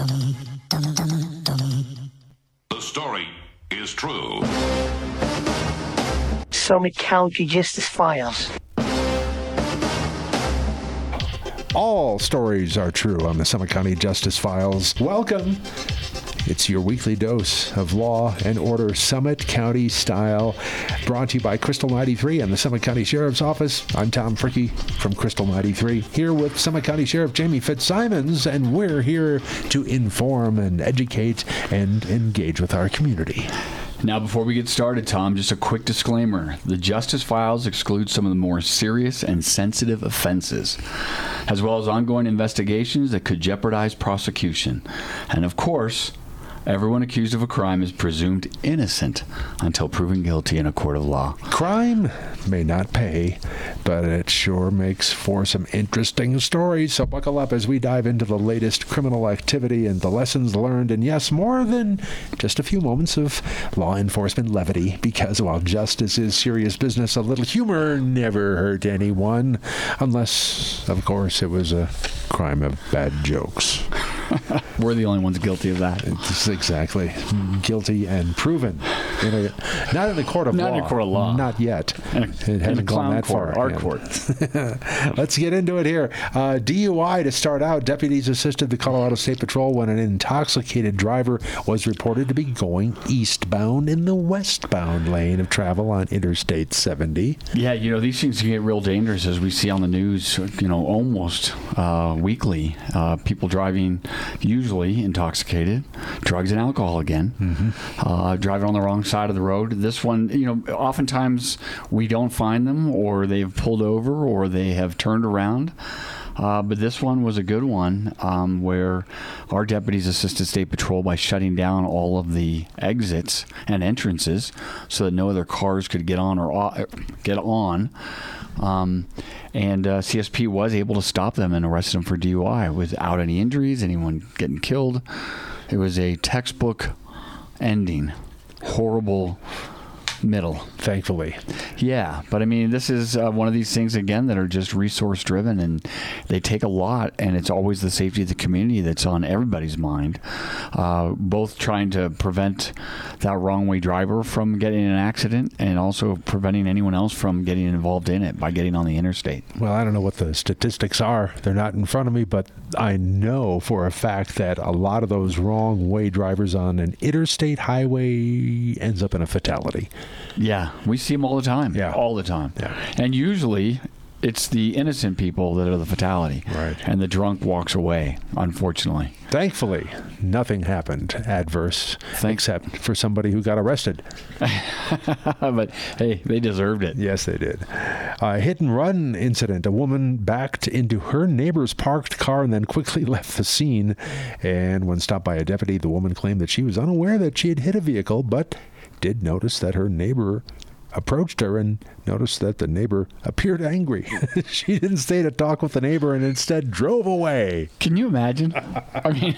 The story is true. Summit County Justice Files. All stories are true on the Summit County Justice Files. Welcome. It's your weekly dose of law and order, Summit County style, brought to you by Crystal 93 and the Summit County Sheriff's Office. I'm Tom Fricke from Crystal 93, here with Summit County Sheriff Jamie Fitzsimons, and we're here to inform and educate and engage with our community. Now, before we get started, Tom, just a quick disclaimer. The Justice Files exclude some of the more serious and sensitive offenses, as well as ongoing investigations that could jeopardize prosecution. And of course, everyone accused of a crime is presumed innocent until proven guilty in a court of law. Crime may not pay, but it sure makes for some interesting stories. So buckle up as we dive into the latest criminal activity and the lessons learned. And yes, more than just a few moments of law enforcement levity, because while justice is serious business, a little humor never hurt anyone. Unless, of course, it was a crime of bad jokes. We're the only ones guilty of that. Exactly. Guilty and proven. Not in the court of law. Not in a court of law. Not yet. It hasn't gone that far. Our court. Let's get into it here. DUI to start out. Deputies assisted the Colorado State Patrol when an intoxicated driver was reported to be going eastbound in the westbound lane of travel on Interstate 70. Yeah, these things can get real dangerous, as we see on the news, almost weekly. People driving usually intoxicated, drugs and alcohol again, driving on the wrong side of the road. This one, oftentimes we don't find them, or they've pulled over, or they have turned around. But this one was a good one, where our deputies assisted State Patrol by shutting down all of the exits and entrances so that no other cars could get on or get on. And CSP was able to stop them and arrest them for DUI without any injuries, anyone getting killed. It was a textbook ending. Horrible middle. Thankfully. Yeah, but I mean, this is one of these things, again, that are just resource driven, and they take a lot, and it's always the safety of the community that's on everybody's mind, both trying to prevent that wrong way driver from getting in an accident and also preventing anyone else from getting involved in it by getting on the interstate. Well, I don't know what the statistics are. They're not in front of me, but I know for a fact that a lot of those wrong way drivers on an interstate highway ends up in a fatality. Yeah, we see them all the time. Yeah. All the time. Yeah. And usually it's the innocent people that are the fatality. Right. And the drunk walks away, unfortunately. Thankfully, nothing happened adverse, except for somebody who got arrested. But, hey, they deserved it. Yes, they did. A hit-and-run incident. A woman backed into her neighbor's parked car and then quickly left the scene. And when stopped by a deputy, the woman claimed that she was unaware that she had hit a vehicle, but did notice that her neighbor approached her and noticed that the neighbor appeared angry. She didn't stay to talk with the neighbor and instead drove away. Can you imagine? I mean,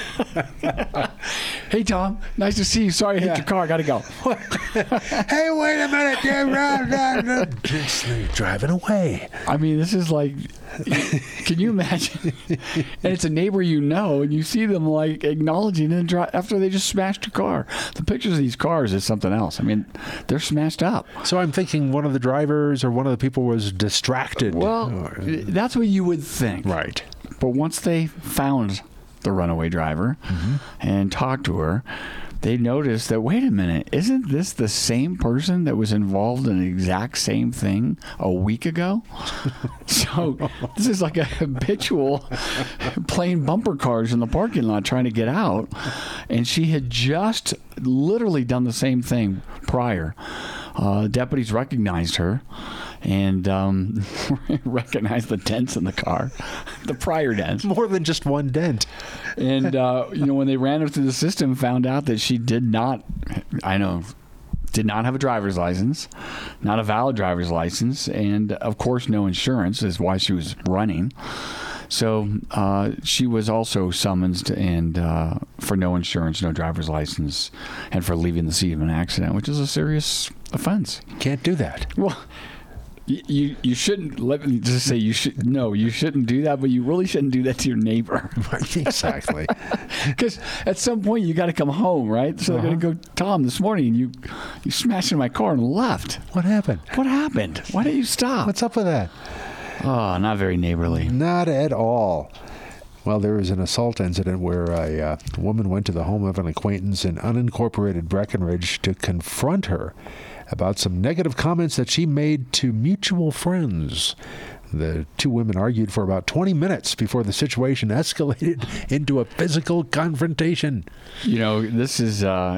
hey, Tom, nice to see you. Sorry I hit your car. Got to go. Hey, wait a minute. You're just driving away. I mean, this is like, can you imagine? And it's a neighbor and you see them like acknowledging and after they just smashed your car. The pictures of these cars is something else. I mean, they're smashed up. So I'm thinking one of the drivers or one of the people was distracted. Well, that's what you would think. Right. But once they found the runaway driver and talked to her, they noticed that, wait a minute, isn't this the same person that was involved in the exact same thing a week ago? So this is like a habitual playing bumper cars in the parking lot trying to get out. And she had just literally done the same thing prior. Deputies recognized her and recognized the dents in the car, the prior dents. More than just one dent. And, when they ran her through the system, found out that she did not have a driver's license, not a valid driver's license, and, of course, no insurance is why she was running. So she was also summoned and for no insurance, no driver's license, and for leaving the scene of an accident, which is a serious offense. Can't do that. Well, You shouldn't, let me just say, you shouldn't do that, but you really shouldn't do that to your neighbor. Exactly. Because at some point you got to come home, right? So they're going to go, Tom, this morning you smashed in my car and left. What happened? What happened? Why didn't you stop? What's up with that? Oh, not very neighborly. Not at all. Well, there was an assault incident where a woman went to the home of an acquaintance in unincorporated Breckenridge to confront her about some negative comments that she made to mutual friends. The two women argued for about 20 minutes before the situation escalated into a physical confrontation. This is,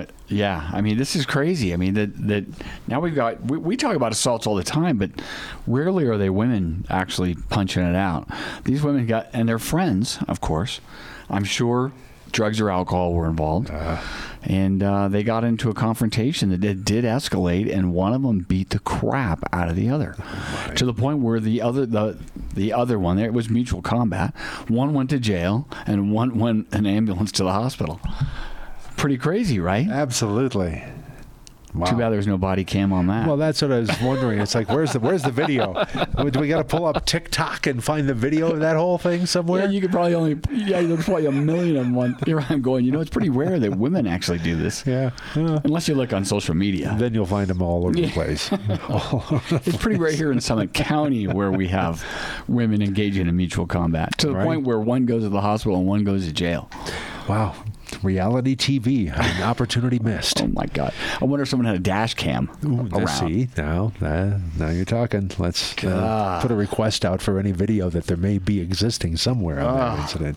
this is crazy. I mean, that now we talk about assaults all the time, but rarely are they women actually punching it out. These women and their friends, of course, I'm sure drugs or alcohol were involved. And they got into a confrontation that did escalate, and one of them beat the crap out of the other, to the point where the other one, it was mutual combat. One went to jail, and one went an ambulance to the hospital. Pretty crazy, right? Absolutely. Wow. Too bad there's no body cam on that. Well, that's what I was wondering. It's like, where's the video? Do we got to pull up TikTok and find the video of that whole thing somewhere? Yeah, you could probably there's probably a million of them. Here I'm going, it's pretty rare that women actually do this. Yeah. Unless you look on social media. Then you'll find them all over the place. It's pretty rare here in Summit County where we have women engaging in mutual combat, to the point where one goes to the hospital and one goes to jail. Wow. Reality TV, an opportunity missed. Oh my God! I wonder if someone had a dash cam around. See, now you're talking. Let's put a request out for any video that there may be existing somewhere on that incident.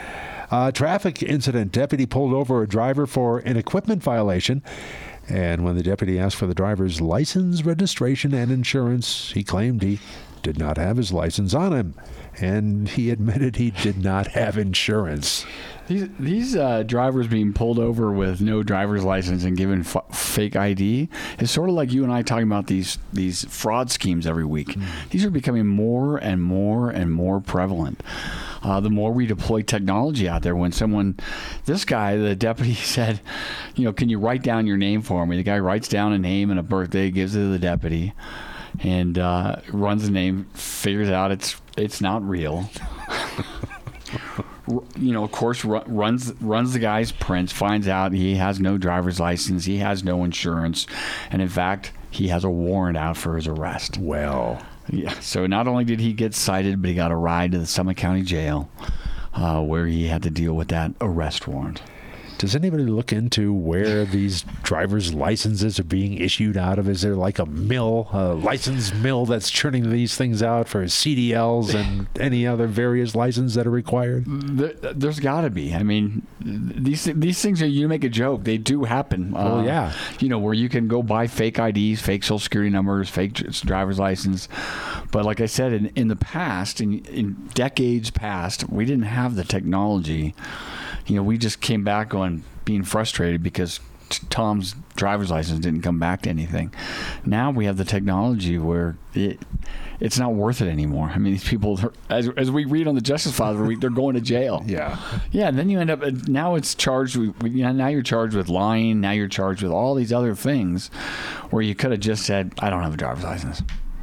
Traffic incident. Deputy pulled over a driver for an equipment violation. And when the deputy asked for the driver's license, registration, and insurance, he claimed he did not have his license on him. And he admitted he did not have insurance. These drivers being pulled over with no driver's license and given fake ID is sort of like you and I talking about these fraud schemes every week. These are becoming more and more and more prevalent. The more we deploy technology out there, this guy, the deputy said, can you write down your name for me? The guy writes down a name and a birthday, gives it to the deputy, and runs the name, figures out it's not real. Of course, runs the guy's prints, finds out he has no driver's license, he has no insurance, and in fact, he has a warrant out for his arrest. Well, yeah. So not only did he get cited, but he got a ride to the Summit County Jail, where he had to deal with that arrest warrant. Does anybody look into where these driver's licenses are being issued out of? Is there like a license mill that's churning these things out for CDLs and any other various licenses that are required? There's got to be. I mean, these things are, you make a joke, they do happen. Yeah. Where you can go buy fake IDs, fake social security numbers, fake driver's license. But like I said, in the past, in decades past, we didn't have the technology. We just came back being frustrated because Tom's driver's license didn't come back to anything. Now we have the technology where it's not worth it anymore. I mean, these people, as we read on the Justice Files, they're going to jail. Yeah. Yeah, and then you end up, now it's charged with, now you're charged with lying, now you're charged with all these other things where you could have just said, I don't have a driver's license.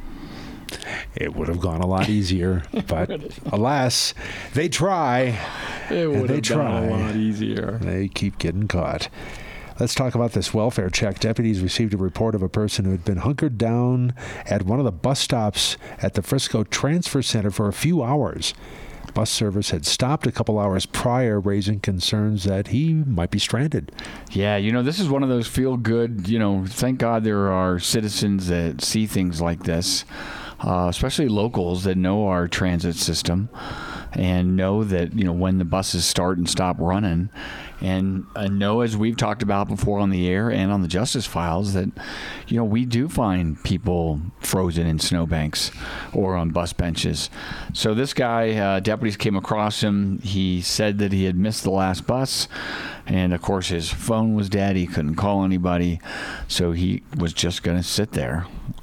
It would have gone a lot easier, but alas, they try. It would have gone a lot easier. They keep getting caught. Let's talk about this welfare check. Deputies received a report of a person who had been hunkered down at one of the bus stops at the Frisco Transfer Center for a few hours. Bus service had stopped a couple hours prior, raising concerns that he might be stranded. Yeah, this is one of those feel-good, thank God there are citizens that see things like this. Especially locals that know our transit system and know that, when the buses start and stop running, and know, as we've talked about before on the air and on the Justice Files, that, we do find people frozen in snowbanks or on bus benches. So this guy, deputies came across him. He said that he had missed the last bus. And, of course, his phone was dead. He couldn't call anybody. So he was just going to sit there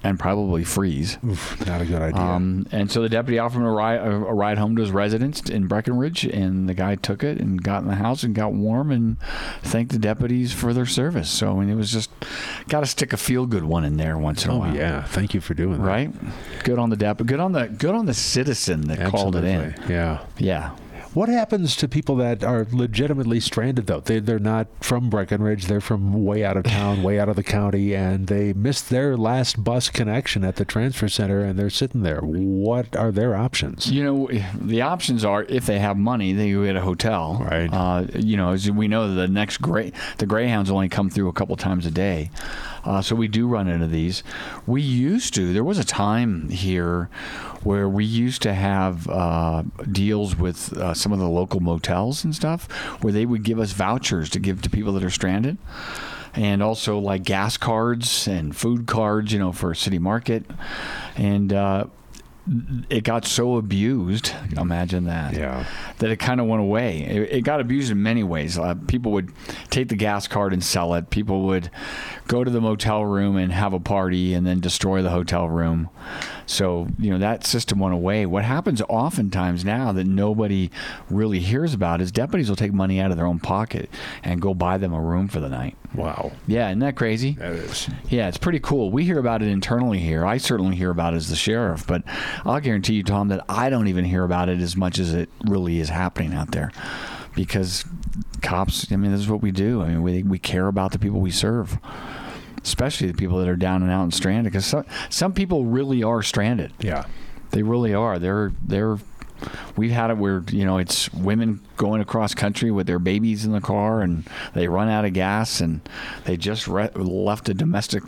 and probably freeze. Oof, not a good idea. And so the deputy offered him a ride home to his residence in Breckenridge, and the guy took it and got in the house and got warm and thanked the deputies for their service. So I mean, it was just got to stick a feel-good one in there once in a while. Yeah, thank you for doing that. Right? Good on the deputy. Good on the citizen that called it in. Yeah. Yeah. What happens to people that are legitimately stranded, though? They're not from Breckenridge. They're from way out of town, way out of the county, and they missed their last bus connection at the transfer center, and they're sitting there. What are their options? You know, the options are, if they have money, they go get a hotel. Right. You know, as we know, the Greyhounds only come through a couple times a day. So we do run into these. There was a time here where we used to have deals with some of the local motels and stuff where they would give us vouchers to give to people that are stranded. And also like gas cards and food cards, you know, for City Market. And it got so abused, imagine that, that it kind of went away. It got abused in many ways. People would take the gas card and sell it. People would go to the motel room and have a party and then destroy the hotel room. So, you know, that system went away. What happens oftentimes now that nobody really hears about is deputies will take money out of their own pocket and go buy them a room for the night. Wow. Yeah, isn't that crazy? That is. Yeah, it's pretty cool. We hear about it internally here. I certainly hear about it as the sheriff, but I'll guarantee you, Tom, that I don't even hear about it as much as it really is happening out there. Because cops, I mean, this is what we do. I mean, we care about the people we serve, especially the people that are down and out and stranded. Because some people really are stranded. Yeah. They really are. We've had it where, you know, it's women going across country with their babies in the car and they run out of gas and they just left a domestic,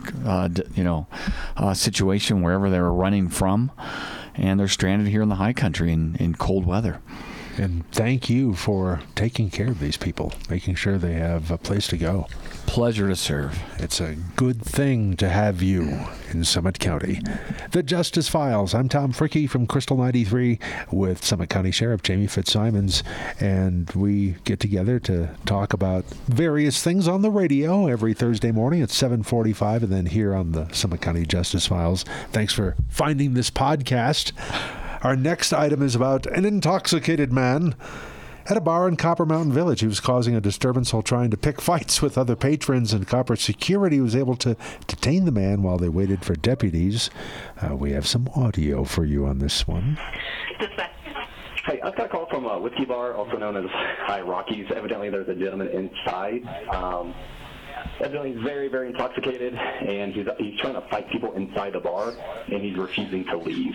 situation wherever they were running from, and they're stranded here in the high country in cold weather. And thank you for taking care of these people, making sure they have a place to go. Pleasure to serve. It's a good thing to have you in Summit County. The Justice Files. I'm Tom Fricke from Crystal 93 with Summit County Sheriff Jamie Fitzsimons, and we get together to talk about various things on the radio every Thursday morning at 7:45, and then here on the Summit County Justice Files. Thanks for finding this podcast. Our next item is about an intoxicated man at a bar in Copper Mountain Village. He was causing a disturbance while trying to pick fights with other patrons, and Copper security was able to detain the man while they waited for deputies. We have some audio for you on this one. Hey, I got a call from a whiskey bar, also known as High Rockies. Evidently, there's a gentleman inside. Evidently, he's very, very intoxicated, and he's trying to fight people inside the bar, and he's refusing to leave.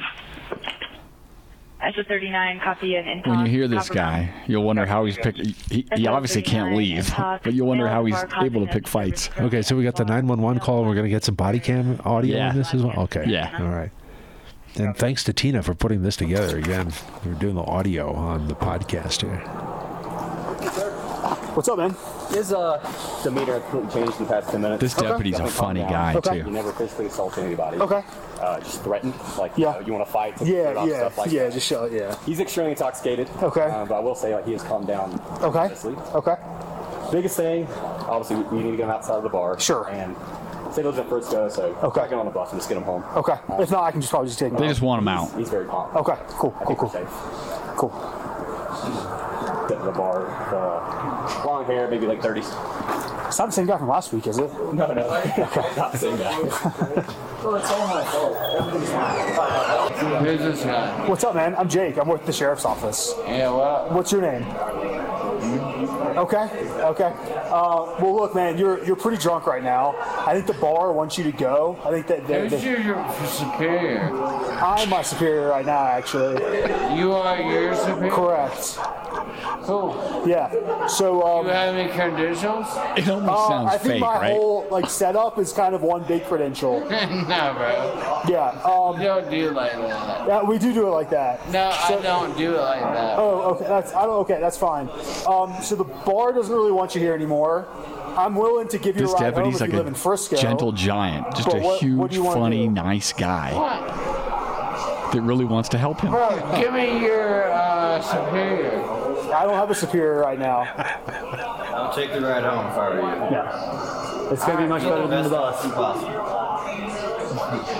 As a 39 copy and intox. When you hear this guy, you'll wonder how he's picked. He obviously can't leave, but you'll wonder how he's able to pick fights. Okay, so we got the 911 call, and we're going to get some body cam audio on this as well? Okay. Yeah. All right. And thanks to Tina for putting this together. Again, we're doing the audio on the podcast here. What's up, man? His demeanor has completely changed in the past 10 minutes. This deputy's a funny guy, He too. never physically assaulted anybody. Okay. Just threatened, like, Yeah. you want to fight, so Yeah, stuff like that. just show it, yeah. He's extremely intoxicated. Okay. But I will say, like, he has calmed down Okay. tremendously. Okay. Biggest thing, obviously, we need to get him outside of the bar. Sure. And say lives in Frisco, so Okay. get on the bus and just get him home. Okay. If not, I can probably just take him They out. just want him out. He's very calm. Okay. Cool. I think we're safe. Cool. Get to the bar. Long hair, maybe like 30s. It's not the same guy from last week, is it? No. Not the same guy. Well, it's all my fault. Everything's fine. Who's this guy? What's up, man? I'm Jake. I'm with the sheriff's office. Yeah, what? What's your name? Okay. Well, look, man, you're pretty drunk right now. I think the bar wants you to go. I think that Who's your superior? I'm my superior right now, actually. You are your superior? Correct. Cool. Yeah. So, You have any credentials? It almost sounds I think fake, my right? whole setup is kind of one big credential. No, bro. Yeah. You don't do it like that. Yeah, we do it like that. No, I don't do it like that. Oh, okay. That's fine. So the bar doesn't really want you here anymore. I'm willing to give you This a ride home deputy's if like you live in Frisco. a gentle giant, just But a what do huge, you wanna funny, do? nice guy What? that really wants to help him. Give me your superior. I don't have a superior right now. I'll take the ride home if I were you. Yeah. It's gonna be much better than the bus. Possible.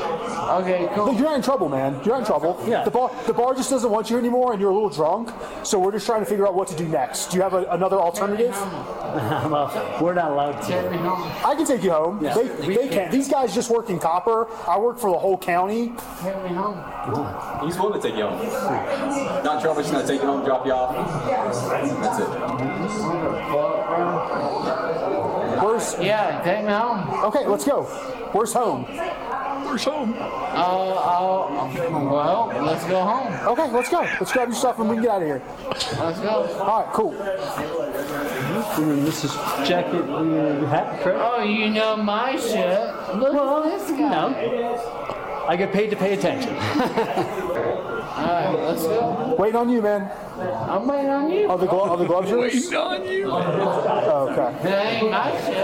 Okay, No, cool. you're not in trouble, man. You're not in trouble. Yeah. The bar just doesn't want you anymore, and you're a little drunk. So we're just trying to figure out what to do next. Do you have another alternative? Well, we're not allowed to. Take me home. I can take you home. Yeah. They can. These guys just work in Copper. I work for the whole county. Take me home. He's willing to take you home. Not in trouble, just gonna take you home, drop you off. That's it. Where's? Yeah, take me home. Okay, let's go. Where's home? Where's home? Well, let's go home. Okay, let's go. Let's grab your stuff and we can get out of here. Let's go. All right, cool. This is jacket, hat, correct? Oh, you know my shit. Look at this guy. No. I get paid to pay attention. Alright, let's go. Waiting on you, man. I'm waiting on you. Are the gloves yours? Waiting on you. Oh, okay. That ain't my shit.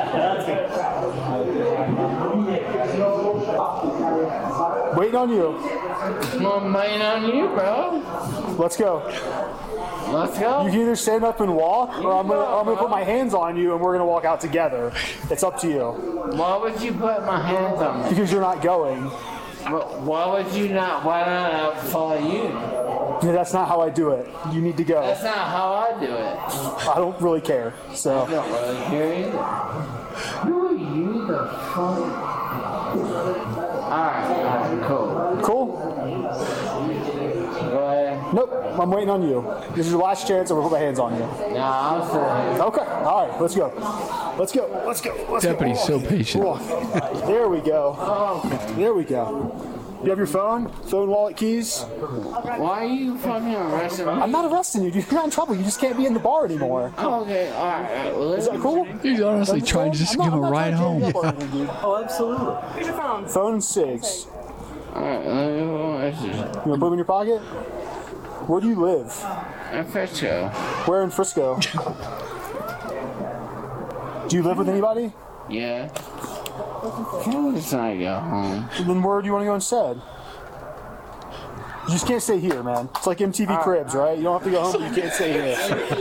Waiting on you. I'm waiting on you, bro. Let's go. Let's go. You can either stand up and walk, or I'm gonna put my hands on you and we're gonna walk out together. It's up to you. Why would you put my hands on me? Because you're not going. Why would you not? Why not I follow you? Yeah, that's not how I do it. You need to go. That's not how I do it. I don't really care. So. I don't really care either. Who are you the fuck? Alright, cool. Cool? Go ahead. Nope, I'm waiting on you. This is your last chance, and we'll put my hands on you. Nah, I'm still here. Okay, all right, let's go. Let's go, let's go, let's Deputy's go. so patient. There we go. There we go. You have your phone? Phone, wallet, keys? Why are you fucking arresting me? I'm not arresting you, dude. You're not in trouble. You just can't be in the bar anymore. Okay, alright. Well, Is that cool? He's honestly trying to just give him a ride home. Oh, absolutely. Here's your phone. Phone and cigs. Alright, You want to put them in your pocket? Where do you live? in Frisco. Where in Frisco? Do you live with anybody? Yeah. Can we just not go home? Then where do you want to go instead? You just can't stay here, man. It's like MTV Cribs, right? You don't have to go home, but you can't stay here.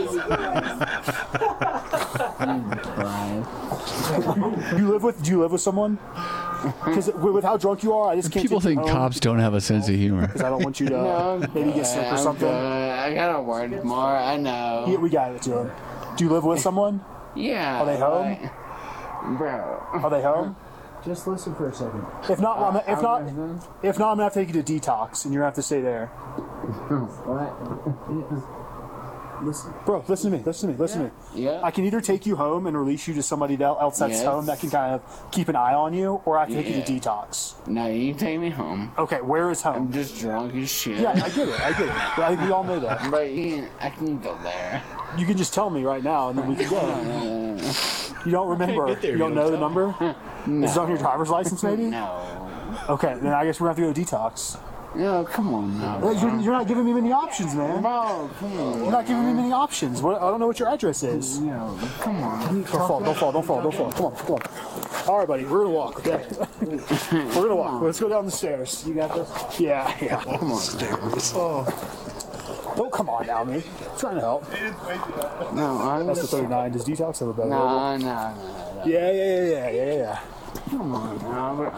Do you live with someone? Because with how drunk you are, I just can't. People take you think home cops don't have a sense of humor. because I don't want you to maybe get sick or I'm something. good. I gotta work more. I know. Yeah, we got it, Joe. Do you live with someone? Yeah. Are they home? Bro. Are they home? Just listen for a second. If not, I'm gonna have to take you to detox, and you're gonna have to stay there. What? Listen, bro, listen to me. Listen to me. Yeah. I can either take you home and release you to somebody else that's Yes. home that can kind of keep an eye on you, or I can take you to Yeah. detox. No, you take me home. Okay, where is home? I'm just drunk as shit. Yeah, I get it. But I think we all know that. But I can go there. You can just tell me right now, and then we can go. You don't remember? You don't know the number? No. Is it on your driver's license, maybe? No. Okay, then I guess we're gonna have to go to detox. No, come on now. You're not giving me many options, man. Bro, come on. You're not giving me many options. I don't know what your address is. No, come on. Don't fall. Come on. All right, buddy, we're gonna walk, okay? We're gonna walk. Let's go down the stairs. You got this? Yeah. Come on. Stairs. Oh. Don't come on now, me. I'm trying to help. No, That's the 39. Does detox have a better No. label? Yeah. Come on now.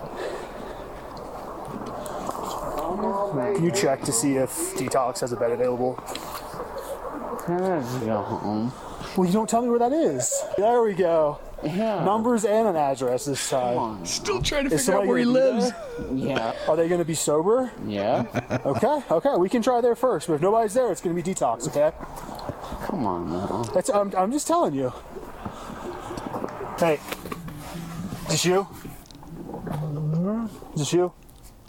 Can you check to see if detox has a bed available? Let's go home. Well, you don't tell me where that is. There we go. Yeah. Numbers and an address this time. Come on. Still trying to Is figure out somebody where he gonna be lives. there? Yeah. Are they going to be sober? Yeah. Okay. We can try there first, but if nobody's there, it's going to be detox. Okay. Come on now. I'm just telling you. Hey, is this you? Is this you?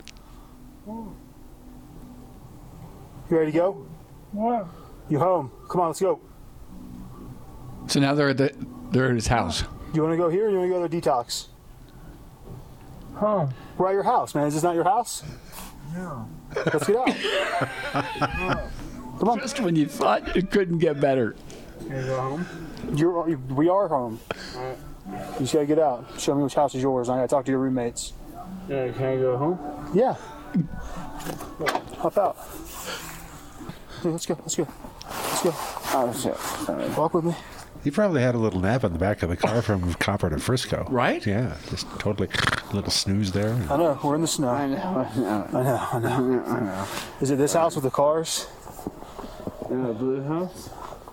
You ready to go? What? You home? Come on, let's go. So now they're at his house. You want to go here or you want to go to detox? Home. We're at your house, man. Is this not your house? No. Let's get out. Come on. Just when you thought it couldn't get better. Can I go home? We are home. You just gotta get out. Show me which house is yours. I gotta talk to your roommates. Yeah, can I go home? Yeah. Hop out. Yeah, let's go. Oh shit. Sorry. Walk with me. He probably had a little nap in the back of the car from Copper to Frisco. Right? Yeah, just totally little snooze there. I know, we're in the snow. I know. Is it this house with the cars? The blue house?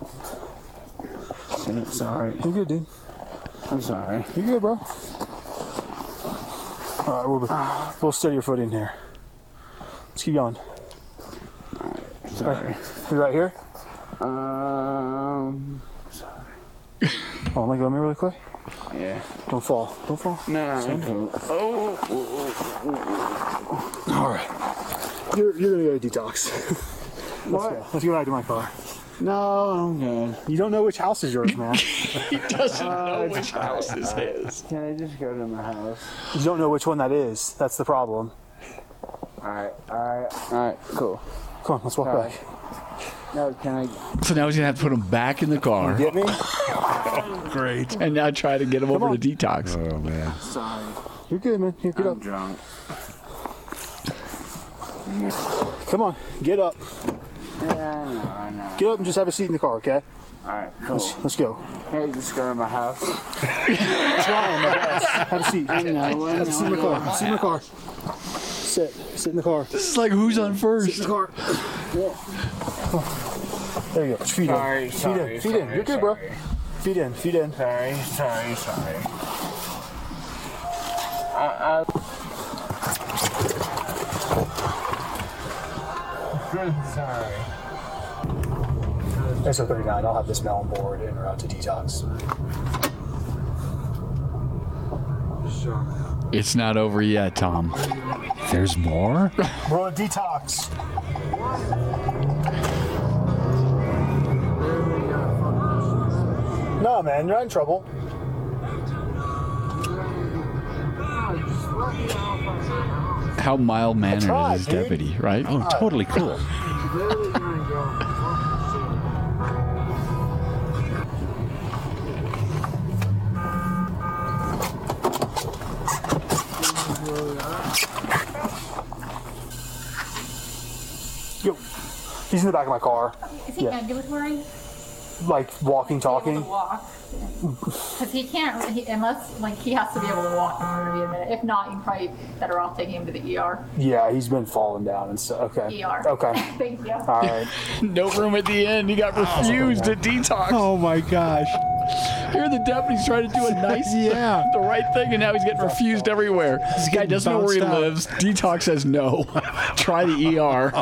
Sorry. You're good, dude. I'm sorry. You're good, bro. All right, we'll steady your foot in here. Let's keep going. Sorry. You right here? Sorry. Oh, let me really quick. Yeah. Don't fall. Don't fall. No. All right. You're gonna go to detox. Let's go back to my car. No, I'm good. You don't know which house is yours, man. He doesn't know which house is his. Can I just go to my house? You don't know which one that is. That's the problem. Alright, cool. Come on, let's walk back. No, can I? So now he's gonna have to put him back in the car. Get me? Great. And now try to get him over to detox. Oh, man. Sorry. You're good, man. Here, get I'm up. drunk. Come on, get up. Yeah, I know. Get up and just have a seat in the car, okay? Alright, cool. Let's go. Can I just go to my house? Trying my best. Have a seat. I know. Have a seat in the car. Sit in the car. Sit in the car. This is like who's on first. Sit in the car. There you go. Feet in. Feet in. You're good, bro. Feet in. Sorry. Sorry. SO 39. I'll have this mail on board and route to detox. It's not over yet, Tom. There's more? We're on detox. No, man, you're not in trouble. How mild-mannered is his dude. deputy, right? Oh, totally cool. Yo, he's in the back of my car. Is he ambulatory? Like walking, talking. Because he can't, unless he has to be able to walk in order to be admitted. If not, you're probably better off taking him to the ER. Yeah, he's been falling down and stuff. Okay. ER. Okay. Thank you. All right. No room at the end. He got refused to detox. Oh, my gosh. Here the deputy's trying to do a nice, the right thing, and now he's getting refused everywhere. This guy doesn't know where he lives. Detox says no. Try the ER.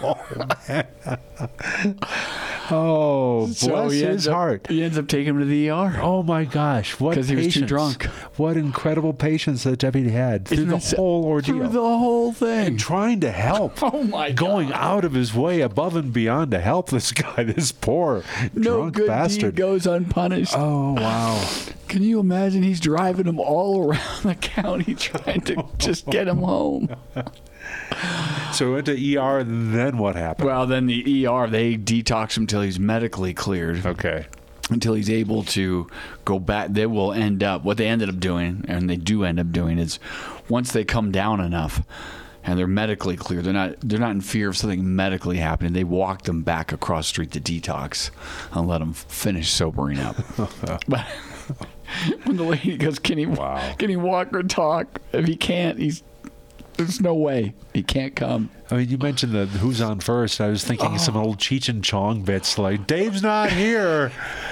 Oh, bless his heart. He ends up taking him to the ER. Oh, my gosh. What Because he was too drunk. What incredible patience that deputy had through the whole ordeal. Through the whole thing. And trying to help. Oh, my God. Going out of his way above and beyond to help this guy, this poor drunk good bastard. deed goes unpunished. Oh, wow. Can you imagine he's driving him all around the county trying to just get him home? So we went to ER, and then what happened? Well, then the ER, they detox him until he's medically cleared. Okay. Until he's able to go back. They will end up, what they ended up doing, and they do end up doing, is once they come down enough and they're medically clear, they're not in fear of something medically happening, they walk them back across the street to detox and let them finish sobering up. But when the lady goes, can he walk or talk? If he can't, there's no way. He can't come. I mean, you mentioned the who's on first. I was thinking some old Cheech and Chong bits like, Dave's not here.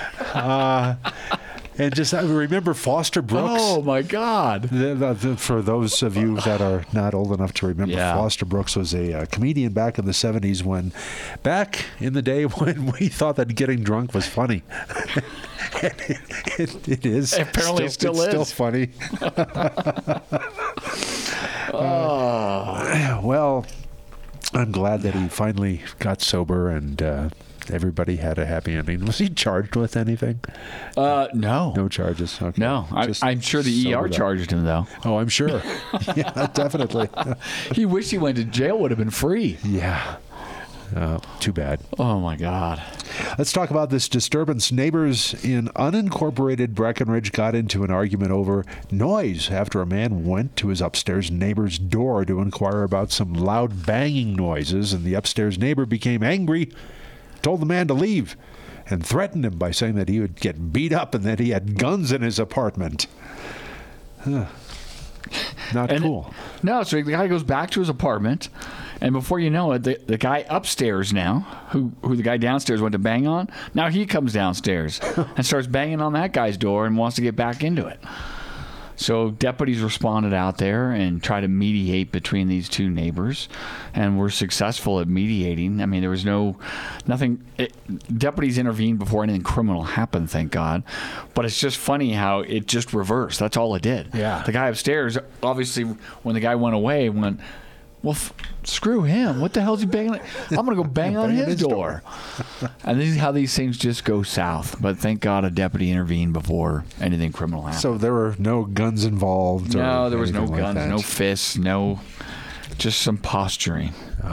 And just I remember Foster Brooks. Oh, my God. For those of you that are not old enough to remember, Foster Brooks was a comedian back in the 70s back in the day when we thought that getting drunk was funny. It is. Apparently it still is. Still funny. Well, I'm glad that he finally got sober and everybody had a happy ending. Was he charged with anything? No. No charges. Okay. No. I'm sure the ER charged him, though. Oh, I'm sure. Yeah, definitely. He wished he went to jail, would have been free. Yeah. Too bad. Oh, my God. Let's talk about this disturbance. Neighbors in unincorporated Breckenridge got into an argument over noise after a man went to his upstairs neighbor's door to inquire about some loud banging noises, and the upstairs neighbor became angry, told the man to leave. and threatened him by saying that he would get beat up and that he had guns in his apartment. Not cool. No, so the guy goes back to his apartment, and before you know it, the guy upstairs now, who the guy downstairs went to bang on, now he comes downstairs and starts banging on that guy's door and wants to get back into it. So deputies responded out there and tried to mediate between these two neighbors, and were successful at mediating. I mean, there was nothing. Deputies intervened before anything criminal happened, thank God. But it's just funny how it just reversed. That's all it did. Yeah. The guy upstairs, obviously, when the guy went away, went, well, screw him. What the hell is he banging? I'm going to go bang on his door. And this is how these things just go south. But thank God a deputy intervened before anything criminal happened. So there were no guns involved? No, there was no like guns, that. no fists, just some posturing.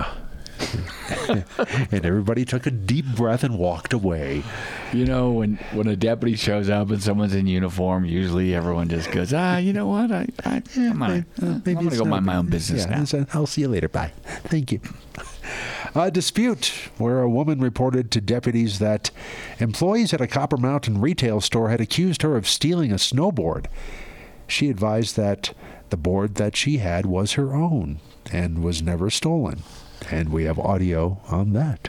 And everybody took a deep breath and walked away. You know, when a deputy shows up and someone's in uniform, usually everyone just goes, you know what? I'm going to go mind my own business now. I'll see you later. Bye. Thank you. A dispute where a woman reported to deputies that employees at a Copper Mountain retail store had accused her of stealing a snowboard. She advised that the board that she had was her own and was never stolen. And we have audio on that.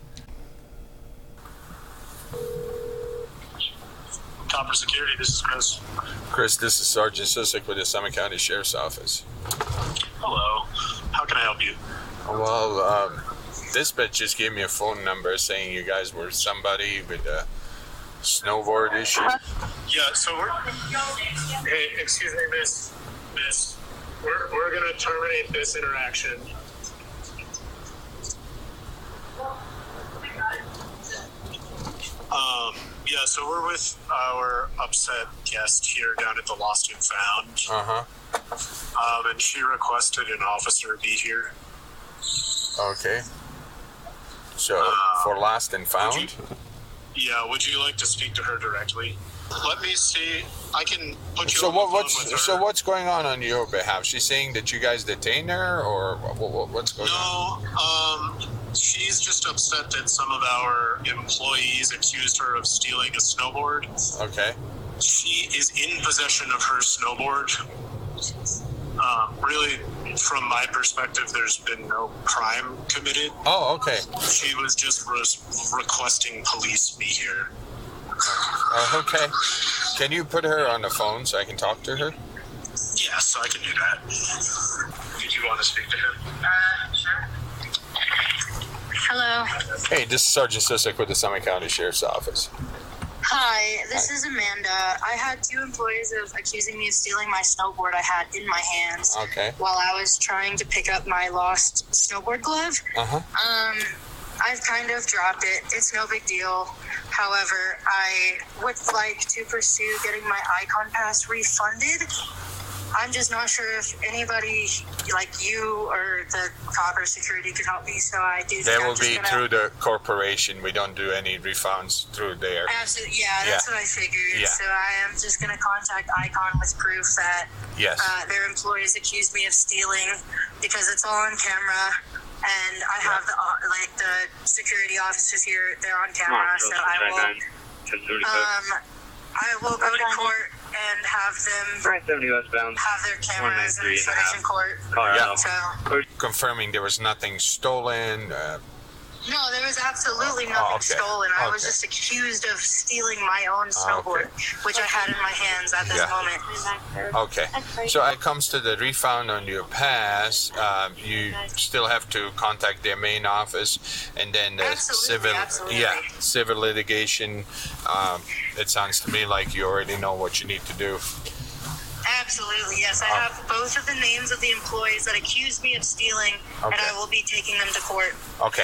Copper Security, this is Chris. Chris, this is Sergeant Susick with the Summit County Sheriff's Office. Hello. How can I help you? Well, dispatch just gave me a phone number saying you guys were somebody with a snowboard issue. Yeah, so hey, excuse me, miss. We're going to terminate this interaction. Yeah, so we're with our upset guest here down at the Lost and Found. Uh-huh. And she requested an officer be here. Okay. So, for Lost and Found? Would you like to speak to her directly? Let me see. I can put you So on the phone what's with her. so what's going on your behalf? She's saying that you guys detained her, or what's going on? No, she's just upset that some of our employees accused her of stealing a snowboard. Okay. She is in possession of her snowboard. Really, from my perspective, there's been no crime committed. Oh, okay. She was just requesting police be here. Okay. Can you put her on the phone so I can talk to her? Yes, I can do that. Did you want to speak to her? Sure. Hello. Hey, this is Sergeant Susick with the Summit County Sheriff's Office. Hi, this is Amanda. I had two employees of accusing me of stealing my snowboard I had in my hands while I was trying to pick up my lost snowboard glove. I've kind of dropped it. It's no big deal. However, I would like to pursue getting my Icon Pass refunded. I'm just not sure if anybody like you or the Copper Security could help me, so I do. That will be through the corporation. We don't do any refunds through there. Absolutely, yeah, that's what I figured. Yeah. So I am just going to contact Icon with proof that their employees accused me of stealing, because it's all on camera. And I have the security officers here. They're on camera, so I will go to court and have them have their cameras in the court. So confirming there was nothing stolen. no, there was absolutely nothing stolen. I was just accused of stealing my own snowboard, which I had in my hands at this moment. Okay. So it comes to the refund on your pass. You still have to contact their main office, and then the civil litigation. It sounds to me like you already know what you need to do. Absolutely, yes. I have both of the names of the employees that accused me of stealing, and I will be taking them to court. Okay.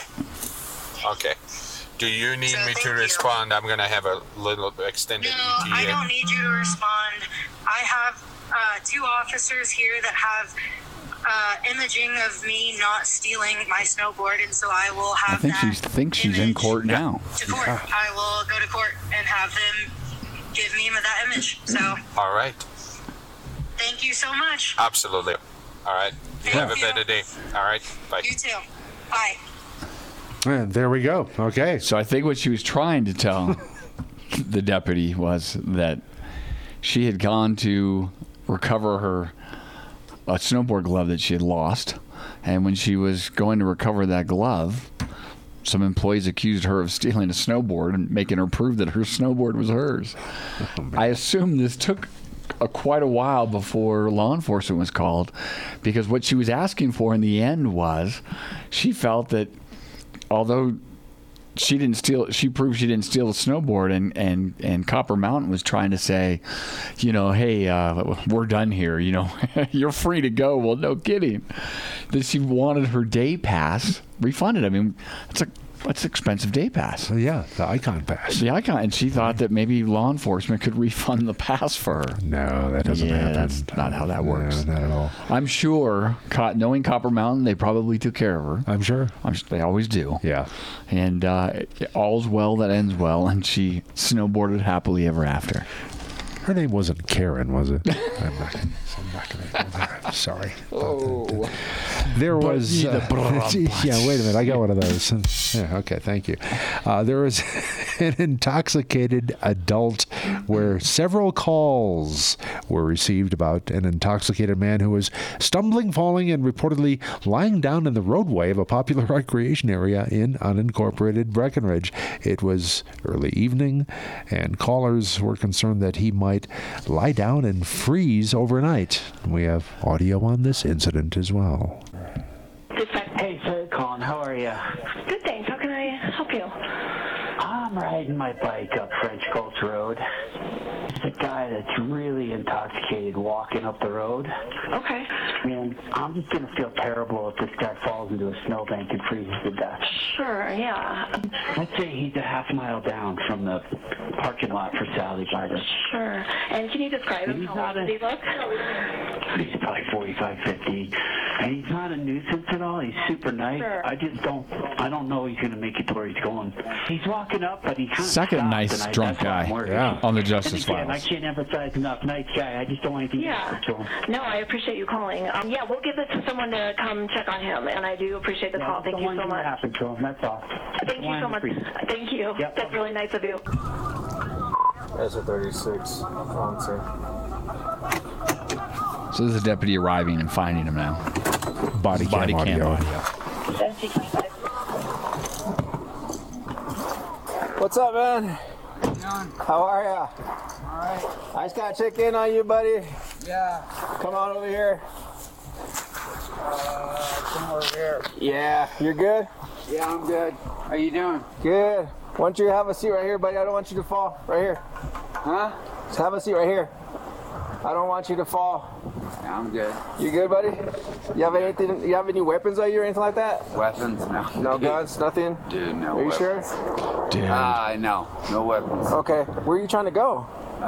Do you need me to respond? I'm going to have a little extended ETA. No, I don't need you to respond. I have two officers here that have imaging of me not stealing my snowboard, and so I will have she thinks she's in court now. To court. I will go to court and have them give me that image. So. All right. Thank you so much. Absolutely. All right. You have a better day. All right. Bye. You too. Bye. And there we go. Okay. So I think what she was trying to tell the deputy was that she had gone to recover a snowboard glove that she had lost. And when she was going to recover that glove, some employees accused her of stealing a snowboard and making her prove that her snowboard was hers. I assume this took quite a while before law enforcement was called, because what she was asking for in the end was she felt that although she proved she didn't steal the snowboard, and Copper Mountain was trying to say, hey, we're done here, you're free to go. Well, no kidding. That she wanted her day pass refunded. I mean, it's an expensive day pass. Yeah, the Icon pass. The Icon, and she thought that maybe law enforcement could refund the pass for her. No, that doesn't happen. That's not how that works. No, not at all. I'm sure, knowing Copper Mountain, they probably took care of her. I'm sure. They always do. Yeah. And all's well that ends well, and she snowboarded happily ever after. Her name wasn't Karen, was it? I'm not going to go there. I'm sorry. Oh. There was... yeah, wait a minute. I got one of those. Yeah, okay, thank you. There was an intoxicated adult where several calls were received about an intoxicated man who was stumbling, falling, and reportedly lying down in the roadway of a popular recreation area in unincorporated Breckenridge. It was early evening, and callers were concerned that he might lie down and freeze overnight. We have audio on this incident as well. Hey, sir, Colin, how are you? Good, thanks. How can I help you? I'm riding my bike up French Gulch Road. There's a guy that's really intoxicated walking up the road. Okay. And I'm just going to feel terrible if this guy falls into a snowbank and freezes to death. Sure, yeah. Let's say he's a half mile down from the parking lot for Sally Gardner. Sure. And can you describe him? How old does he look? He's probably 45, 50. And he's not a nuisance at all. He's super nice. Sure. I don't know he's going to make it to where he's going. He's walking up, but he kind of Second nice drunk guy on the Justice Files. I can't emphasize enough. Nice guy. I just don't want anything to happen to him. No, I appreciate you calling. Yeah, we'll give it to someone to come check on him, and I do appreciate the call. Thank you so much. Happen to him. That's all. Thank you so much. Thank you. Yep. That's really nice of you. That's a 36. Answer. So there's a deputy arriving and finding him now. Body cam audio. What's up, man? How are ya? Alright. I just gotta check in on you, buddy. Yeah. Come on over here. Come over here. Yeah, you're good? Yeah, I'm good. How you doing? Good. Why don't you have a seat right here, buddy? I don't want you to fall. Right here. Huh? Just have a seat right here. I don't want you to fall. Yeah, I'm good. You good, buddy? You have anything? You have any weapons on you or anything like that? Weapons? No. No guns? Nothing? Dude, no. Are you sure? Dude. No. No weapons. Okay. Where are you trying to go?